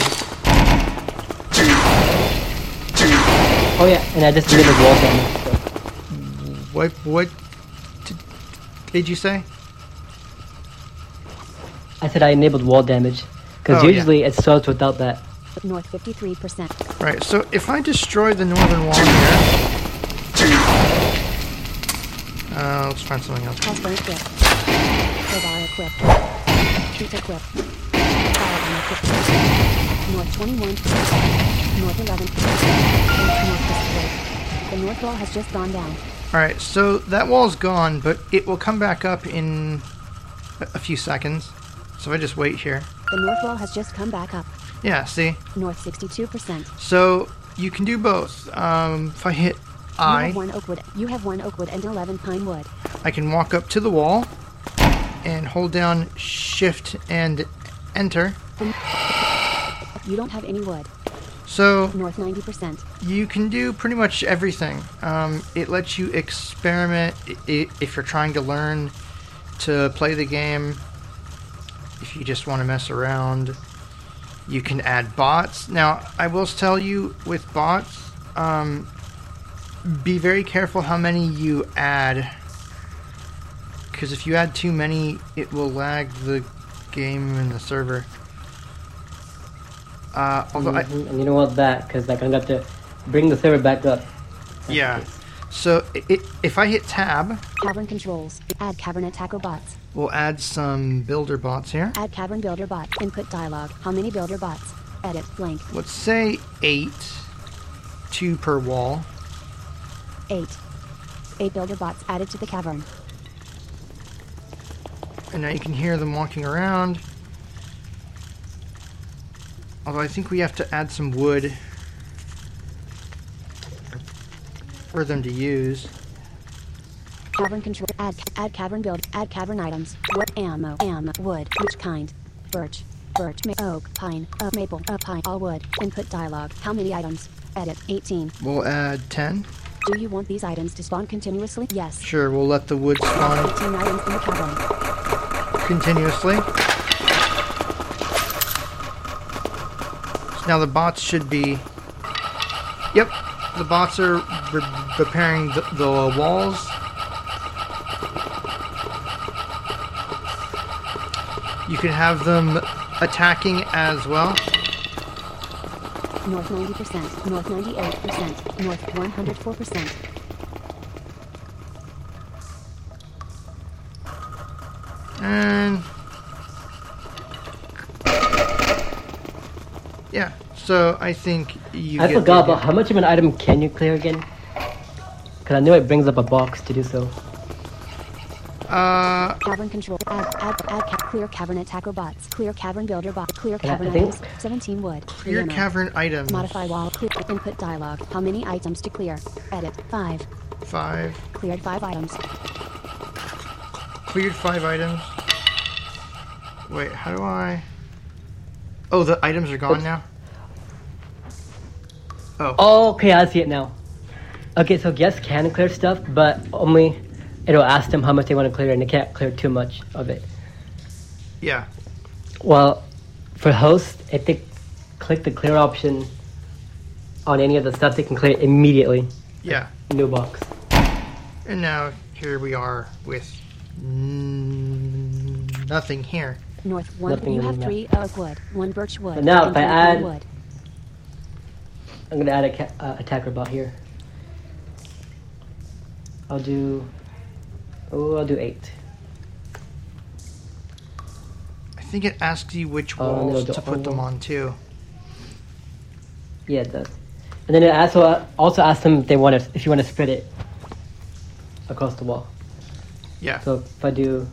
oh yeah, and I just did the wall damage. So. what? What t- did you say? I said I enabled wall damage, because Oh, yeah. usually it starts without that. North fifty-three percent. Right. So if I destroy the northern wall here, uh, let's find something else. Crossbow equipped. Crowbar equipped. Shoot equipped. Firearm equipped. North twenty-one. North eleven. North destroyed. The north wall has just gone down. All right. So that wall's gone, but it will come back up in a, a few seconds. So if I just wait here. The north wall has just come back up. Yeah. See. North sixty-two percent. So you can do both. Um, if I hit You I, have one oak wood. You have one oak wood and eleven pine wood. I can walk up to the wall and hold down Shift and Enter. You don't have any wood. So North ninety percent. you can do pretty much everything. Um, it lets you experiment i- i- if you're trying to learn to play the game. If you just want to mess around, you can add bots. Now, I will tell you with bots, um, be very careful how many you add. Because if you add too many, it will lag the game and the server. Uh, although I, Mhm, and you don't want that, because like I'm going to have to bring the server back up. That's the yeah. case. So i i if I hit tab, Cavern controls. Add cavern attacker bots. we'll add some builder bots here. Add cavern builder bot. Input dialog. How many builder bots? Edit blank. Let's say eight, two per wall. Eight. Eight builder bots added to the cavern. And now you can hear them walking around. Although I think we have to add some wood for them to use. Cavern control. Add add cavern build. Add cavern items. Wood ammo. Ammo. Wood. Which kind? Birch. Birch. Ma- oak. Pine. Uh, maple. Uh, pine. All wood. Input dialog. How many items? Edit. eighteen. We'll add ten. Do you want these items to spawn continuously? Yes. Sure, we'll let the wood spawn eighteen items in the cavern. continuously. So now the bots should be... Yep, the bots are re- repairing the, the walls. You can have them attacking as well. North ninety percent. North ninety-eight percent. North one hundred four percent. And... Yeah, so I think you I get forgot the about how much of an item can you clear again? Because I know it brings up a box to do so. Uh, Cavern control. Add add add ca- clear cavern attacker bots. Clear cavern builder bot. Clear Can I- cavern I think- items. seventeen wood. clear ammo. cavern items. Modify wall. Clear input dialog. How many items to clear? Edit. Five. Five. Cleared five items. Cleared five items. Wait, how do I... Oh, the items are gone Oops. now? Oh. Oh, okay, I see it now. Okay, so guests can clear stuff, but only it'll ask them how much they want to clear, and they can't clear too much of it. Yeah. Well, for hosts, if they click the clear option on any of the stuff, they can clear it immediately. Yeah. New box. And now here we are with n- nothing here. North one. Nothing You in have that. three oak wood. One birch wood. But now and if I three add- pine wood. I'm gonna add a ca- uh, attacker bot here. I'll do. Oh, I'll do eight. I think it asks you which Oh, no, walls the to put them oval. on too. Yeah, it does. And then it also also asks them if they want to if you want to spread it across the wall. Yeah. So if I do,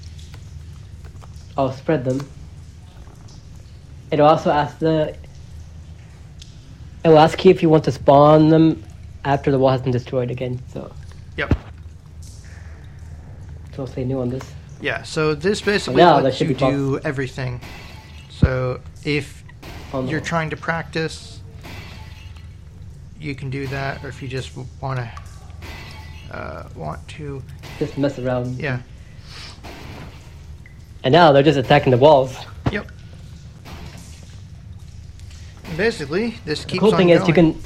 I'll spread them. It'll also ask the. It'll ask you if you want to spawn them after the wall has been destroyed again. So, Yep. so I'll say new on this. Yeah, so this basically Now that lets should you be box- do everything. So if On the you're wall. trying to practice, you can do that, or if you just want to uh, want to, Just mess around. yeah, And now they're just attacking the walls. yep. And basically, this The keeps cool on thing going. is you can.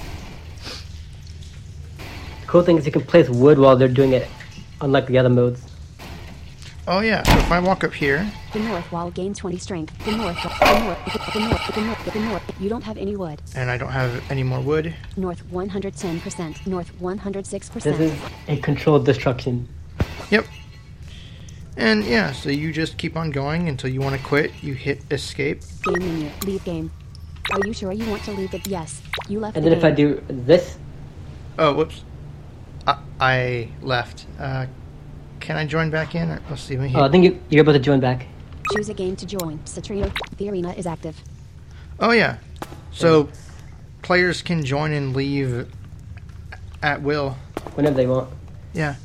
The cool thing is you can place wood while they're doing it, unlike the other modes. Oh yeah. So if I walk up here, The north wall gain twenty strength. The north. The north. The north. The north. The north. You don't have any wood. and I don't have any more wood. North one hundred ten percent. North one hundred six This percent. is a controlled destruction. Yep. And yeah, so you just keep on going until you want to quit. You hit escape. Game menu. Leave game. Are you sure you want to leave it? Yes. You left And the then if I game. do this, Oh, whoops. I, I left. Uh, can I join back in? Or, let's see. Let me hit. oh, I think you, you're able to join back. Choose a game to join. Satrio. The arena is active. Oh yeah. So players can join and leave at will. Whenever they want. Yeah.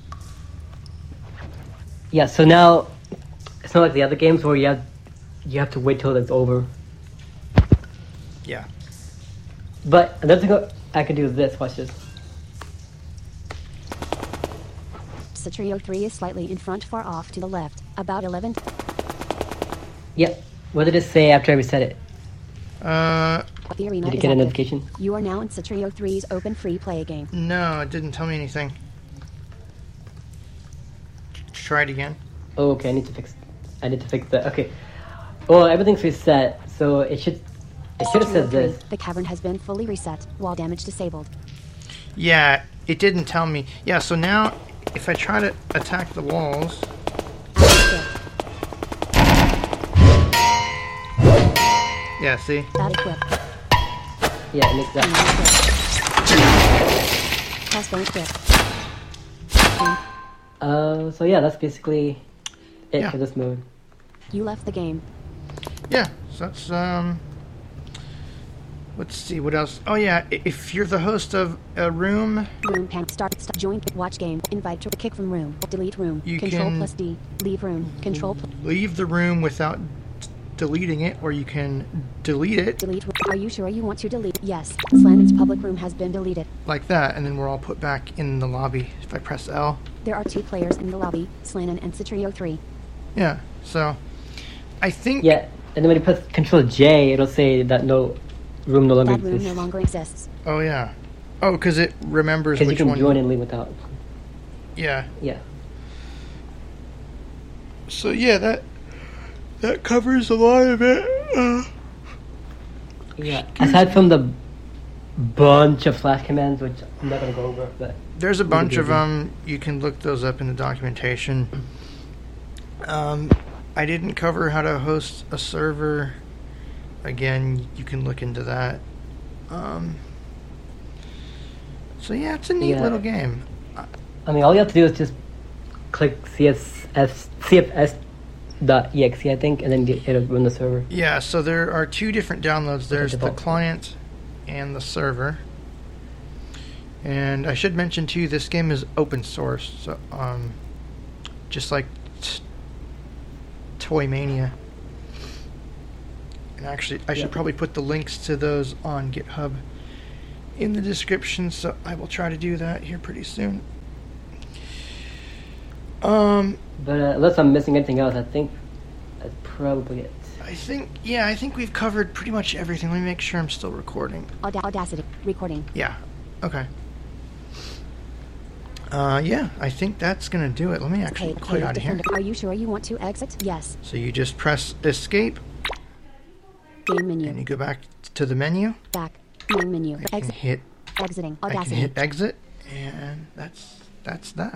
Yeah, so now it's not like the other games where you have you have to wait till it's over. Yeah. But another thing I can do is this. Watch this. Satrio three is slightly in front, far off to the left. About eleven. Yep. What did it say after I reset it? Uh, The arena Did you is get a active. notification? You are now in Satrio three's open free play game. no, it didn't tell me anything. Try it again. Oh, okay. I need to fix. I need to fix that. Okay. Well, everything's reset, so it should. It should have Satrio said three, this. The cavern has been fully reset. Wall damage disabled. Yeah, it didn't tell me. Yeah, so now if I try to attack the walls, yeah, see? Bad equip. Yeah, it makes that. Crossbow equip. Uh, so yeah, that's basically it Yeah. for this mode. You left the game. Yeah, so that's, um... let's see, what else? Oh yeah, i- if you're the host of a room, Room pan. Start. Stop. Join. Watch game. Invite to kick from room. Delete room. You Control can- plus D. Leave room. Control plus leave the room without d- deleting it, or you can delete it delete room. Are you sure you want to delete? Yes. Slanden's public room has been deleted. like that, and then we're all put back in the lobby if I press L. There are two players in the lobby, Slannon and Citrio three. Yeah, so I think... Yeah, and then when you press Control J, it'll say that no room no longer That room exists. no longer exists. Oh yeah. Oh, because it remembers Because you which can one. join and leave without. Yeah. Yeah. So yeah, that that covers a lot of it. Uh, Yeah. Aside from the bunch of flash commands, which I'm not gonna go over, but there's a bunch of busy. them. You can look those up in the documentation. Um, I didn't cover how to host a server. Again, you can look into that. Um, so yeah, it's a neat Yeah. little game. I mean, all you have to do is just click C S S C F S dot E X E, I think, and then get, it'll run the server. Yeah, so there are two different downloads. There's the default. client and the server. And I should mention too, this game is open source, so um, just like t- Toy Mania. And actually, I should Yep. probably put the links to those on GitHub in the description, so I will try to do that here pretty soon. Um, But uh, unless I'm missing anything else, I think that's probably it. I think, yeah, I think we've covered pretty much everything. Let me make sure I'm still recording. Auda- Audacity. Recording. Yeah. Okay. Uh, yeah, I think that's gonna do it. Let me actually Okay, quit okay, out of here. defender. Are you sure you want to exit? Yes. So you just press escape, Game and you menu. go back to the menu. Back. Main menu. I can Exit. hit, Exiting. I can Audacity. hit exit, and that's that's that.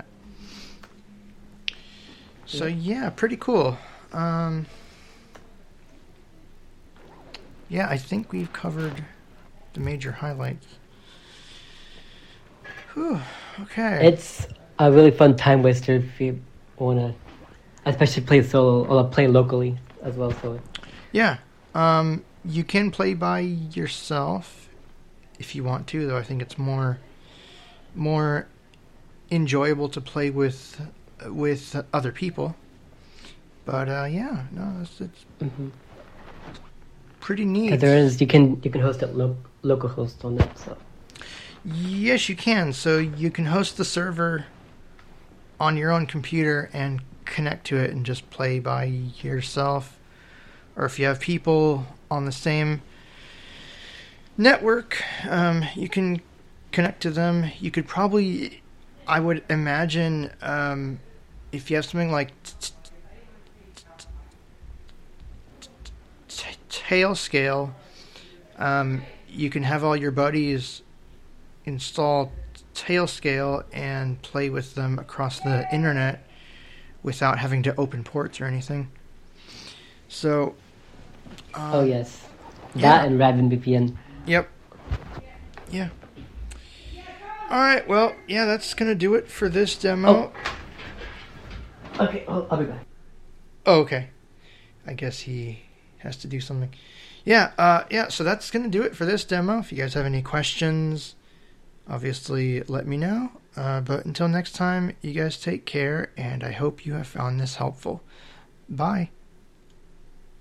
So yeah, pretty cool. Um, yeah, I think we've covered the major highlights. Whew, okay. It's a really fun time waster if you wanna, especially play solo or play locally as well. So Yeah, um, you can play by yourself if you want to, though I think it's more more enjoyable to play with with other people. But uh, yeah, no, it's, it's mhm. pretty neat. 'Cause there is you can you can host it lo- local host on it. So Yes, you can. So you can host the server on your own computer and connect to it and just play by yourself. Or if you have people on the same network, um, you can connect to them. You could probably, I would imagine, um, if you have something like t- t- t- t- Tailscale, um, you can have all your buddies install Tailscale and play with them across the internet without having to open ports or anything. So, um, oh yes, yeah. that and Raven V P N. Yep. Yeah. All right. Well, yeah, that's gonna do it for this demo. Oh. Okay, I'll, I'll be back. Oh, okay. I guess he has to do something. Yeah. Uh, yeah. So that's gonna do it for this demo. If you guys have any questions, obviously let me know. Uh, but until next time, you guys take care, and I hope you have found this helpful. Bye.